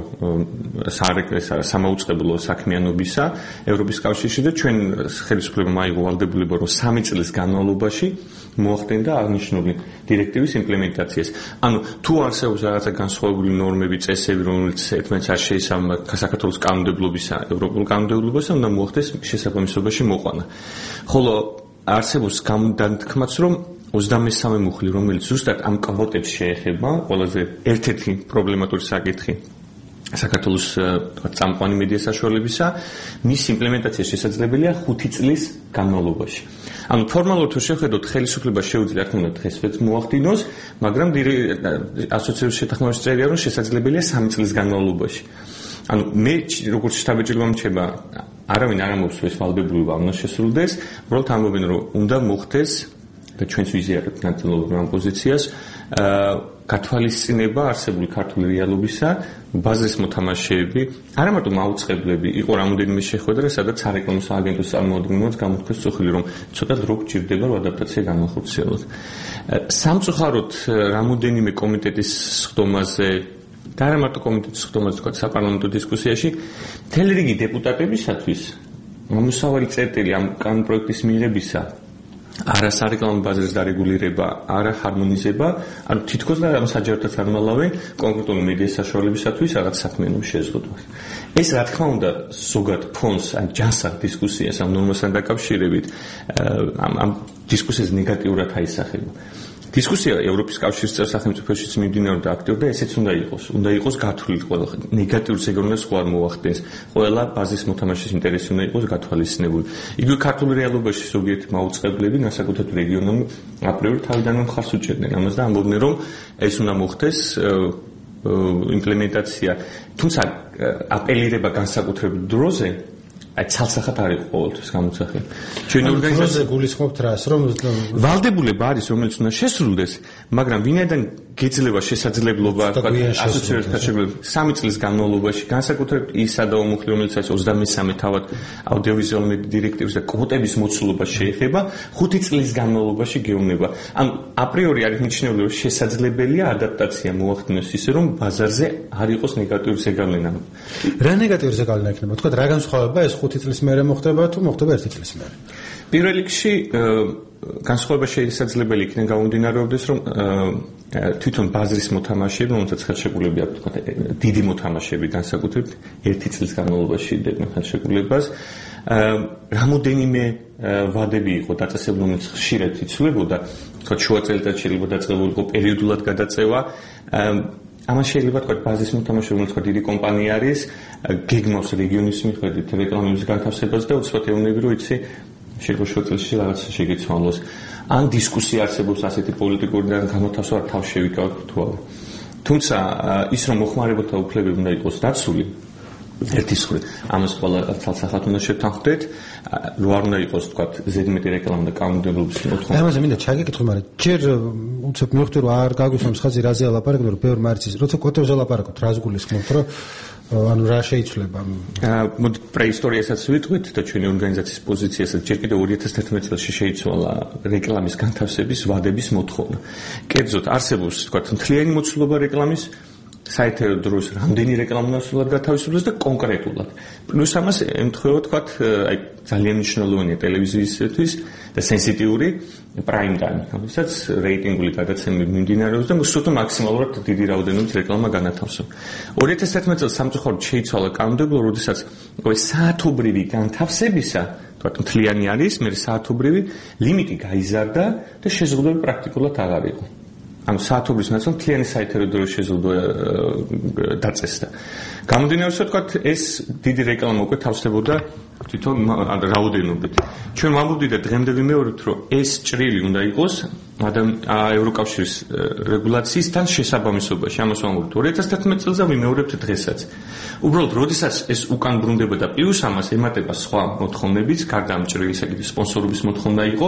სამაუწყებლო საქმიანობისა ევროპის კავშირში და ჩვენ ხელისუფლებამ აიღო ვალდებულება, რომ სამი წლის განმავლობაში მოახდენდა აღნიშნული დირექტივის იმპლემენტაციას. ანუ თუ არსებობს რაღაცა განსხვავებული ნორმები, წესები, რომელიც ერთმანეთს არ შეისაბამება საქართველოს კანონმდებლობისა, ევროპულ კანონმდებლობასა, უნდა მოახდეს შესაბამისობაში მოყვანა. ხოლო არსებობს გამდანთქმაც, რომ ოცდამესამე მუხლი, რომელიც ზუსტად ამ კვოტებს შეეხება, ყველაზე ერთ-ერთი პრობლემატური საკითხი საქართველოს წამყვანი მედია საშუალებისა, მის იმპლემენტაცია შესაძლებელია ხუთი წლის განმავლობაში. ანუ ფორმალურად თუ შევხედოთ, ხელისუფლება შეუძლია, რა თქმა უნდა, დღესვე მოახდინოს, მაგრამ ასოცირების შეთანხმების წერია რომ შესაძლებელია სამი წლის განმავლობაში. ანუ მე როგორც შტაბ-ჭირვა მრჩება, არავინ არ ამბობს ეს ვალდებულება უნდა შესრულდეს, უბრალოდ ამბობენ რომ უნდა მოხდეს და ჩვენც ვიზიარებთ ნაწილობრივ ამ პოზიციას, გათვალისწინება არსებული ქართული რეალობისა, ბაზრის მოთამაშეები, არა მარტო მაუწყებლები, იყო რამოდენიმე შეხვედრა, სადაც სარეკლამო სააგენტოს წარმომადგენლებს გამოთქვეს წუხილი, რომ ცოტა დრო გჭირდება რომ ადაპტაცია განახორციელოთ. სამწუხაროდ რამოდენიმე კომიტეტის სხდომაზე და არა მარტო კომიტეტის სხდომაზე, თქვა საპარლამენტო დისკუსიაში, მთელი რიგი დეპუტატებისათვის ამოსავალი წერტილი ამ კანონპროექტის მიღებისა არა სარეკლამო ბაზრის დარეგულირება, არა ჰარმონიზება, ანუ თითქოს და ამ საჯაროთაც არ მალავენ კონკრეტული მედიის საშუალებისათვის რაღაც საქმიანობის შეზღუდვას. ეს რა თქმა უნდა ზოგად ფონს ან ჯანსაღ დისკუსიას ამ ნორმასთან დაკავშირებით ამ ამ დისკუსიას ნეგატიურად აისახება. დისკუსია ევროპის კავშირის წევრ სახელმწიფოებშიც მიმდინარეობდა აქტიურად და ესეც უნდა იყოს. უნდა იყოს გათვლილი ყველა ნეგატიურ ზეგავლენას ხო არ მოახდენს. ყველა ბაზის მოთამაშის ინტერესი უნდა იყოს გათვალისწინებული. იგივე ქართული რეალობაში ზოგიერთი მაუწყებლები, განსაკუთრებით რეგიონული აპრიორ თავიდანვე მხარს უჭერდნენ ამას და ამბობდნენ რომ ეს უნდა მოხდეს იმპლემენტაცია. თუმცა აპელირება განსაკუთრებულ დროზე აი ცალსახად არ იყო ყოველთვის გამოსახული. ჩვენი ორგანიზაცია გულისხმობთ რას, რომ ვალდებულება არის, რომელიც უნდა შესრულდეს, მაგრამ ვინაიდან გეძლევა შესაძლებლობა, თქვა ასოცირების ქართულებს სამი წლის განმავლობაში, განსაკუთრებით ის სადაომუხლი, რომელიც არის ოცდამესამე თავად აუდიოვიზუალური დირექტივის და კვოტების მოცულობა შეეხება, ხუთი წლის განმავლობაში გეუბნება. ანუ აპრიორი არის მიჩნეული, რომ შესაძლებელია ადაპტაცია მოახდინოს ისე, რომ ბაზარზე არ იყოს ნეგატიური ზეგავლენა. რა ნეგატიური ზეგავლენა იქნება? თქვა რა განსხვავება ეს ხუთი წლის მერე მოხდება თუ მოხდება ერთი წლის მერე? პირველ რიგში განსხვავება შესაძლებელი იქნება გამომდინარეობდეს, რომ თვითონ ბაზრის მოთამაშეები, რომელსაც ხელშეკრულები აქვს, თქვა დიდი მოთამაშეები განსაკუთრებით ერთი წლის განმავლობაში დებენ ხელშეკრულებას. რამოდენიმე ვადები იყო დაწესებული, რომელიც ხშირად იცვლებოდა, თქვა შუა წელიწადში შეიძლება დაწყებულიყო პერიოდულად გადაწევა. ამას შეიძლება თქვა ბაზის მოთამაშე, რომელიც თქვა დიდი კომპანია არის, გეგმავს რეგიონის მიხედვით რეკლამების განთავსებას და უცბად ეუბნები, რომ იცი შეიძლება შუა წელიწადში რაღაც შეგეცვალოს. ან დისკუსია არსებობს ასეთი პოლიტიკური და გამოთავსვა თავს შევიკავოთ თუ არა. თუმცა ის რომ მოხმარებათა უფლებები უნდა იყოს დაცული, ერთის მხრივ ამას ყველა ცალსახად უნდა შევთანხმდეთ, რო არ უნდა იყოს თქვა ზედმეტი რეკლამა და კანონმდებლობის მოთხოვნა. ამაზე მინდა ჩაგეკითხო, მაგრამ ჯერ უცებ მივხვდი რომ არ გაგვისმის ხაზი რაზე ალაპარაკობ, რომ ბევრ მარცის, როცა კვოტებზე ალაპარაკობთ, რას გულისხმობთ, რომ ანუ რა შეიცვლება? მოდი პრეისტორიასაც ვიტყვით და ჩვენი ორგანიზაციის პოზიციასაც ჯერ კიდევ ორი ათას თერთმეტ წელს შეიცვალა რეკლამის განთავსების ვადების მოთხოვნა. კერძოდ არსებობს თქვა მთლიანი მოცულობა რეკლამის, საერთო დროს რამდენი რეკლამა უნდა სულად გათავისუფლდეს და კონკრეტულად. პლუს ამას ემთხვევა თქვა აი ძალიან მნიშვნელოვანია ტელევიზიისთვის და სენსიტიური prime time, რომელსაც რეიტინგული გადაცემები მიმდინარეობს და მსუთ მაქსიმალურად დიდი რაოდენობით რეკლამა განათავსო. ორი ათას თერთმეტ წელს სამწუხაროდ შეიცვალა კანონმდებლობა, როდესაც ყოველ საათობრივი განთავსებისა, თქვა მთლიანი არის, მე საათობრივი ლიმიტი გაიზარდა და შეზღუდვები პრაქტიკულად აღარ იყო. ანუ საათობრივ ნაწილ მთლიანი საერთო დროის შეზღუდვა დაწესდა. გამომდინარე, თქვა ეს დიდი რეკლამა უკვე თავსდებოდა თვითონ რაოდენობით. ჩვენ ვამბობდით და დღემდე ვიმეორებთ, რომ ეს ჭრილი უნდა იყოს ევროკავშირის რეგულაციისთან შესაბამისობაში. ამას ვამბობთ ორი ათას თერთმეტ წელს და ვიმეორებთ დღესაც. უბრალოდ, როდესაც ეს უკან ბრუნდება და პლუს ამას ემატება სხვა მოთხოვნებიც, გარდა ამ ჭრილისა კიდევ სპონსორობის მოთხოვნა იყო.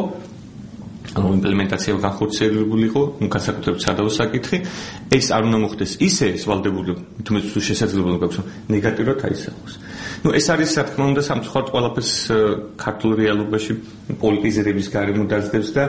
ანუ იმპლემენტაცია განხორციელებული იყო, განსაკუთრებით სადავო საკითხი, ეს არ უნდა მოხდეს ისე, ეს ვალდებული, თუმცა თუ შესაძლებელი გაქვს, ნეგატიურად აისახოს. ნუ ეს არის რა თქმა უნდა სამწუხაროდ ყველაფერს ქართულ რეალობაში პოლიტიზირების გარემო დაძდებს და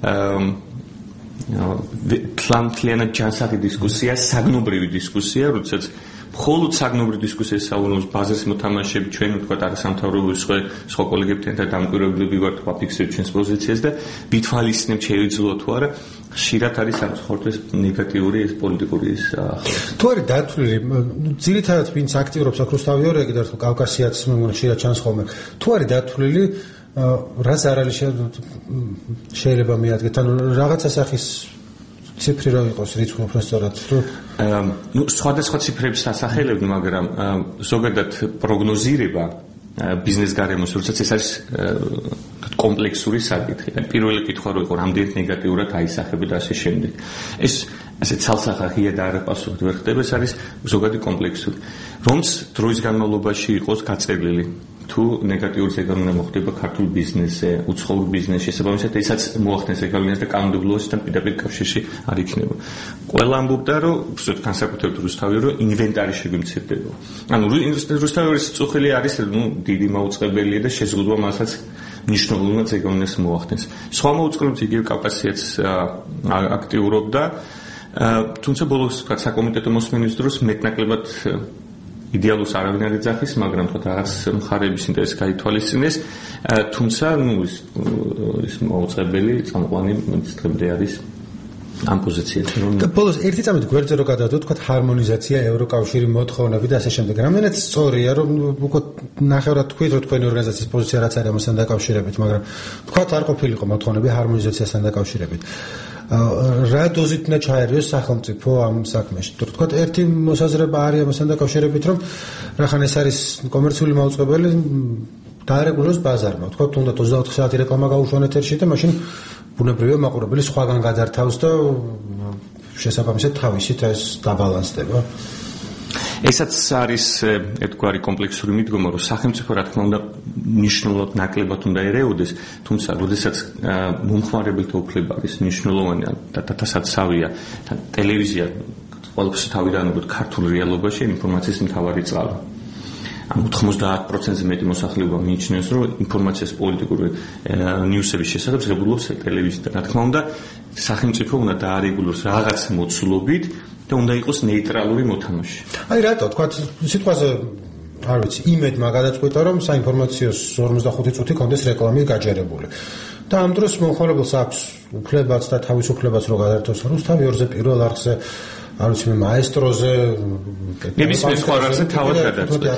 თლიანად ჯანსაღი დისკუსია, საგნობრივი დისკუსია, როდესაც მხოლოდ საგნობრივი დისკუსია საუბრობს ბაზრის მოთამაშეები, ჩვენ ვთქვათ არასამთავრობო სხვა სხვა კოლეგებთან და დამკვირვებლები ვართ, ვაფიქსირებთ ჩვენს პოზიციას და ვითვალისწინებთ შეიძლება თუ არა, ხშირად არის სამწუხაროდ ნეგატიური ეს პოლიტიკური ეს ახალ. თუ არის დათვლილი, ძირითადად ვინც აქტიურობს აკრუსტავიო რეგიდარ თუ კავკასიაც ხშირად ჩანს ხოლმე. თუ არის დათვლილი, რა ზარალი შეიძლება მიადგეთ, ანუ რაღაცა სახის ციფრი რო იყოს რიცხვი უფრო სწორად რო ნუ სხვადასხვა ციფრებს ასახელებდი, მაგრამ ზოგადად პროგნოზირება ბიზნეს გარემოს, როდესაც ეს არის კომპლექსური საკითხი. პირველი კითხვა რო იყო, რამდენად ნეგატიურად აისახება და ასე შემდეგ. ეს ასე ცალსახაღია და არაპასუხად ვერ ხდება, ეს არის ზოგადი კომპლექსური. რომც დროის განმავლობაში იყოს გაწერილი თუ ნეგატიური ზეგავლენა მოხდება ქართულ ბიზნესზე, უცხოურ ბიზნესში, შესაბამისად ესაც მოახდენს ზეგავლენას და კანონმდებლობასთან პირდაპირ კავშირში არ იქნება. ყველა ამბობდა, რომ ზუსტად განსაკუთრებით რუსთავი, რომ ინვენტარი შეგვიმცირდება. ანუ რუსთავის წუხილი არის, ნუ დიდი მაუწყებელია და შეზღუდვა მასაც მნიშვნელოვნად ზეგავლენას მოახდენს. სხვა მაუწყებლებს იგივე კაპასიტეტს აქტიურობდა, თუმცა ბოლოს საკომიტეტო მოსმენის დროს მეტნაკლებად იდეალურს არავინ არ ეძახის, მაგრამ თქვა რაღაც მხარეების ინტერესი გაითვალისწინეს, თუმცა ნუ ის ის მოუწყებელი წამყვანი დღემდე არის ამ პოზიციაზე. და ბოლოს ერთი წამით გვერდზე რო გადავდოთ, თქვა ჰარმონიზაცია, ევროკავშირი მოთხოვნები და ასე შემდეგ. რამდენად სწორია, რომ უკვე ნახევრად თქვით, რომ თქვენი ორგანიზაციის პოზიცია რაც არის ამასთან დაკავშირებით, მაგრამ თქვა არ ყოფილიყო მოთხოვნები ჰარმონიზაციასთან დაკავშირებით. რა დოზით უნდა ჩაერიოს სახელმწიფო ამ საქმეში? თქვა ერთი მოსაზრება არის ამასთან დაკავშირებით, რომ რახან ეს არის კომერციული მაუწყებელი დაარეგულოს ბაზარმა. თქვა თუნდაც ოცდაოთხ საათი რეკლამა გაუშვან ეთერში და მაშინ ბუნებრივია მაყურებელი სხვაგან გადართავს და შესაბამისად თავისით ეს დაბალანსდება. ესაც არის ერთგვარი კომპლექსური მიდგომა, რომ სახელმწიფო რა თქმა უნდა მნიშვნელოვნად ნაკლებად უნდა ერეოდეს, თუმცა როდესაც მომხმარებელთა უფლება არის მნიშვნელოვანი და დათასაცავია, ტელევიზია ყველაფერს თავიდან უყურებთ ქართულ რეალობაში ინფორმაციის მთავარი წყარო. ან ოთხმოცდაათ პროცენტზე მეტი მოსახლეობა მიიჩნევს, რომ ინფორმაციას პოლიტიკური ნიუსების შესახებ ღებულობს ტელევიზია. რა თქმა უნდა, სახელმწიფო უნდა დაარეგულოს რაღაც მოცულობით და უნდა იყოს ნეიტრალური მოთამაშე. აი რატო თქვა სიტყვაზე არ ვიცი, იმედმა გადაწყვიტა, რომ საინფორმაციო ორმოცდახუთი წუთი კონდეს რეკლამი გაჯერებული. და ამ დროს მომხმარებელს აქვს უფლებაც და თავისუფლებაც რო გადართოს რუსთავი ორზე პირველ არხზე, არ ვიცი მე მაესტროზე, ნებისმიერ სხვა არხზე თავად გადაწყვეტა.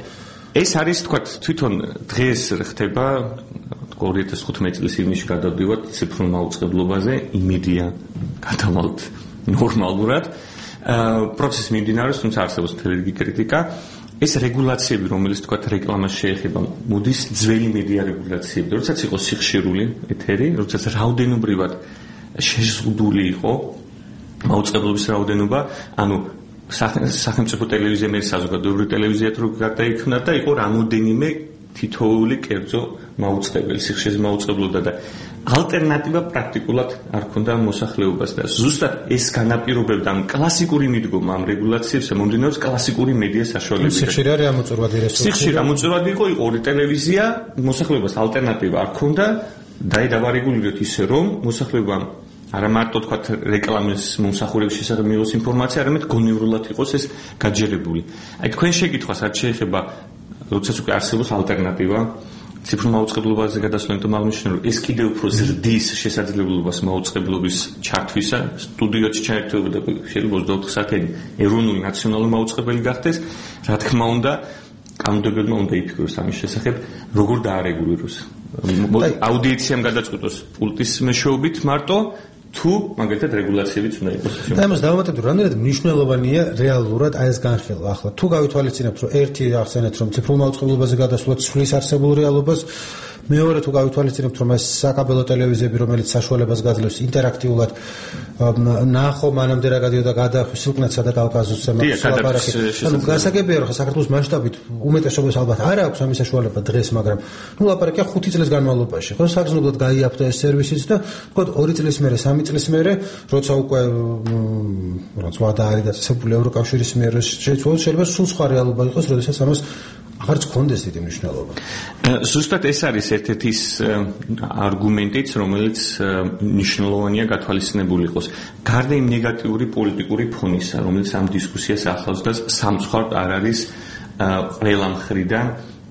ეს არის თქვა თვითონ დღეს ხდება ორი ათას ხუთმეტი წლის ივნისში გადავდივართ ციფრულ მაუწყებლობაზე, იმედია გადავალთ ნორმალურად. პროცესი მიმდინარეობს, თუმცა არსებობს თელეგი კრიტიკა. ეს რეგულაციები, რომელიც თქვა რეკლამას შეეხება, მოდის ძველი მედია რეგულაციები. როდესაც იყო სიხშირული ეთერი, როდესაც რაოდენობრივად შეზღუდული იყო მაუწყებლობის რაოდენობა, ანუ სახელმწიფო ტელევიზია მე საზოგადოებრივი ტელევიზია თუ გადაიქმნა და იყო რამოდენიმე თითოეული კერძო მაუწყებელი, სიხშირის მაუწყებლობა და ალტერნატივა პრაქტიკულად არ ქონდა მოსახლეობას და ზუსტად ეს განაპირობებდა ამ კლასიკური მიდგომა ამ რეგულაციებს მომდინარეობს კლასიკური მედია საშუალებებით. სიხშირე არის ამოწურვადი რესურსი. სიხშირე ამოწურვადი იყო, იყო ორი ტელევიზია, მოსახლეობას ალტერნატივა არ ქონდა და დავარეგულიროთ ისე რომ მოსახლეობამ არა მარტო თქვა რეკლამის მომსახურების შესახებ მიიღოს ინფორმაცია, არამედ გონივრულად იყოს ეს გაჯერებული. აი თქვენ შეკითხვას რაც შეეხება როდესაც უკვე არსებობს ალტერნატივა ციფრულ მაუწყებლობაზე გადასვლით მალნიშნულ ეს კიდევ უფრო ზრდის შესაძლებლობას მაუწყებლობის ჩართვისა სტუდიოებში ჩაერთვება და შეიძლება ოცდაოთხ საათიანი ეროვნული ნაციონალური მაუწყებელი გახდეს, რა თქმა უნდა კანონმდებელმა უნდა იფიქროს ამის შესახებ, როგორ დაარეგულიროს. აუდიციამ გადაწყვიტოს პულტის მეშვეობით მარტო თუ მაგალითად რეგულაციებიც უნდა იყოს. და ამას დავამატებთ, რამდენად მნიშვნელოვანია რეალურად აი ეს განხილვა. ახლა თუ გავითვალისწინებთ, რომ ერთი ახსენეთ, რომ ციფრულ მაუწყებლობაზე გადასვლა ცვლის არსებულ რეალობას, მეორე თუ გავითვალისწინებთ, რომ ეს საკაბელო ტელევიზიები, რომელიც საშუალებას გაძლევს ინტერაქტიულად ნახო მანამდე რა გადიოდა გადაახვის სულკნეთსა და კავკასიუსზე ლაპარაკი. ანუ გასაგებია, რომ საქართველოს მასშტაბით უმეტესობას ალბათ არ აქვს ამის საშუალება დღეს, მაგრამ ნუ ლაპარაკია ხუთი წლის განმავლობაში. ხო, საგრძნობლად გაიაფთა ეს სერვისიც და თქო ორი წლის მერე, სამი წლის მერე, როცა უკვე რაც ვადა არის დაწესებული ევროკავშირის მიერ შეიცვალოს, შეიძლება სულ სხვა რეალობა იყოს, როდესაც ამას აღარც გქონდეს დიდი მნიშვნელობა. ზუსტად ეს არის ერთ-ერთი არგუმენტიც, რომელიც მნიშვნელოვანია გათვალისწინებული იყოს. გარდა იმ ნეგატიური პოლიტიკური ფონისა, რომელიც ამ დისკუსიას ახლავს და სამწუხაროდ არ არის ყველა მხრიდან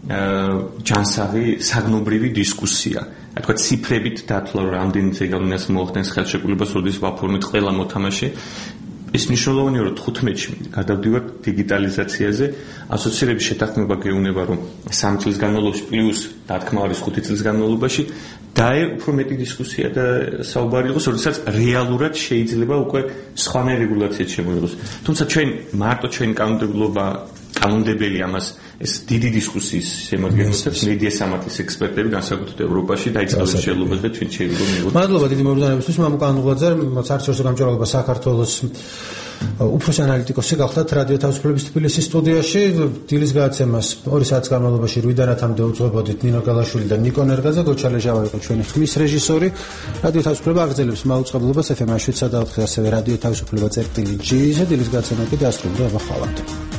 ჯანსაღი საგნობრივი დისკუსია. თქვა ციფრებით დათვლა, რომ რამდენი ზეგავლენას მოახდენს ხელშეკრულებას, როდის ვაფორმით ყველა მოთამაშე. ეს მნიშვნელოვანია, რომ თხუთმეტში გადავდივართ დიგიტალიზაციაზე, ასოცირების შეთანხმება გეუბნება, რომ სამი წლის განმავლობაში პლუს დათქმა არის ხუთი წლის განმავლობაში და უფრო მეტი დისკუსია და საუბარი იყოს, როდესაც რეალურად შეიძლება უკვე სხვანაირი რეგულაციაც შემოიღოს. თუმცა ჩვენ მარტო ჩვენ კანონმდებლობა კანონმდებელი ამას ეს დიდი დისკუსიის შემოადგენლებს მედია სამართლის ექსპერტები განსაკუთრებით ევროპაში დაიწყეს შეძლებას და ჩვენ შეიძლება მივიღოთ. მადლობა დიდი მოგზაურობისთვის მამუკ ანუღაძე, საერთაშორისო გამჭვირვალობა საქართველოს უფროსი ანალიტიკოსი გახლდათ რადიო თავისუფლების თბილისის სტუდიაში. დილის გადაცემას ორი საათის განმავლობაში რვიდან ათამდე უძღვებოდით ნინო გალაშვილი და ნიკო ნერგაძე, გოჩა ლეჟავა იყო ჩვენი ხმის რეჟისორი. რადიო თავისუფლება აგრძელებს მაუწყებლობას ეფ ემ შვიდსა და ოთხზე, ასევე რადიო თავისუფლება წერტილი ჯი-ზე. დილის გადაცემა კი დასრულდა, აბა ხვალამდე.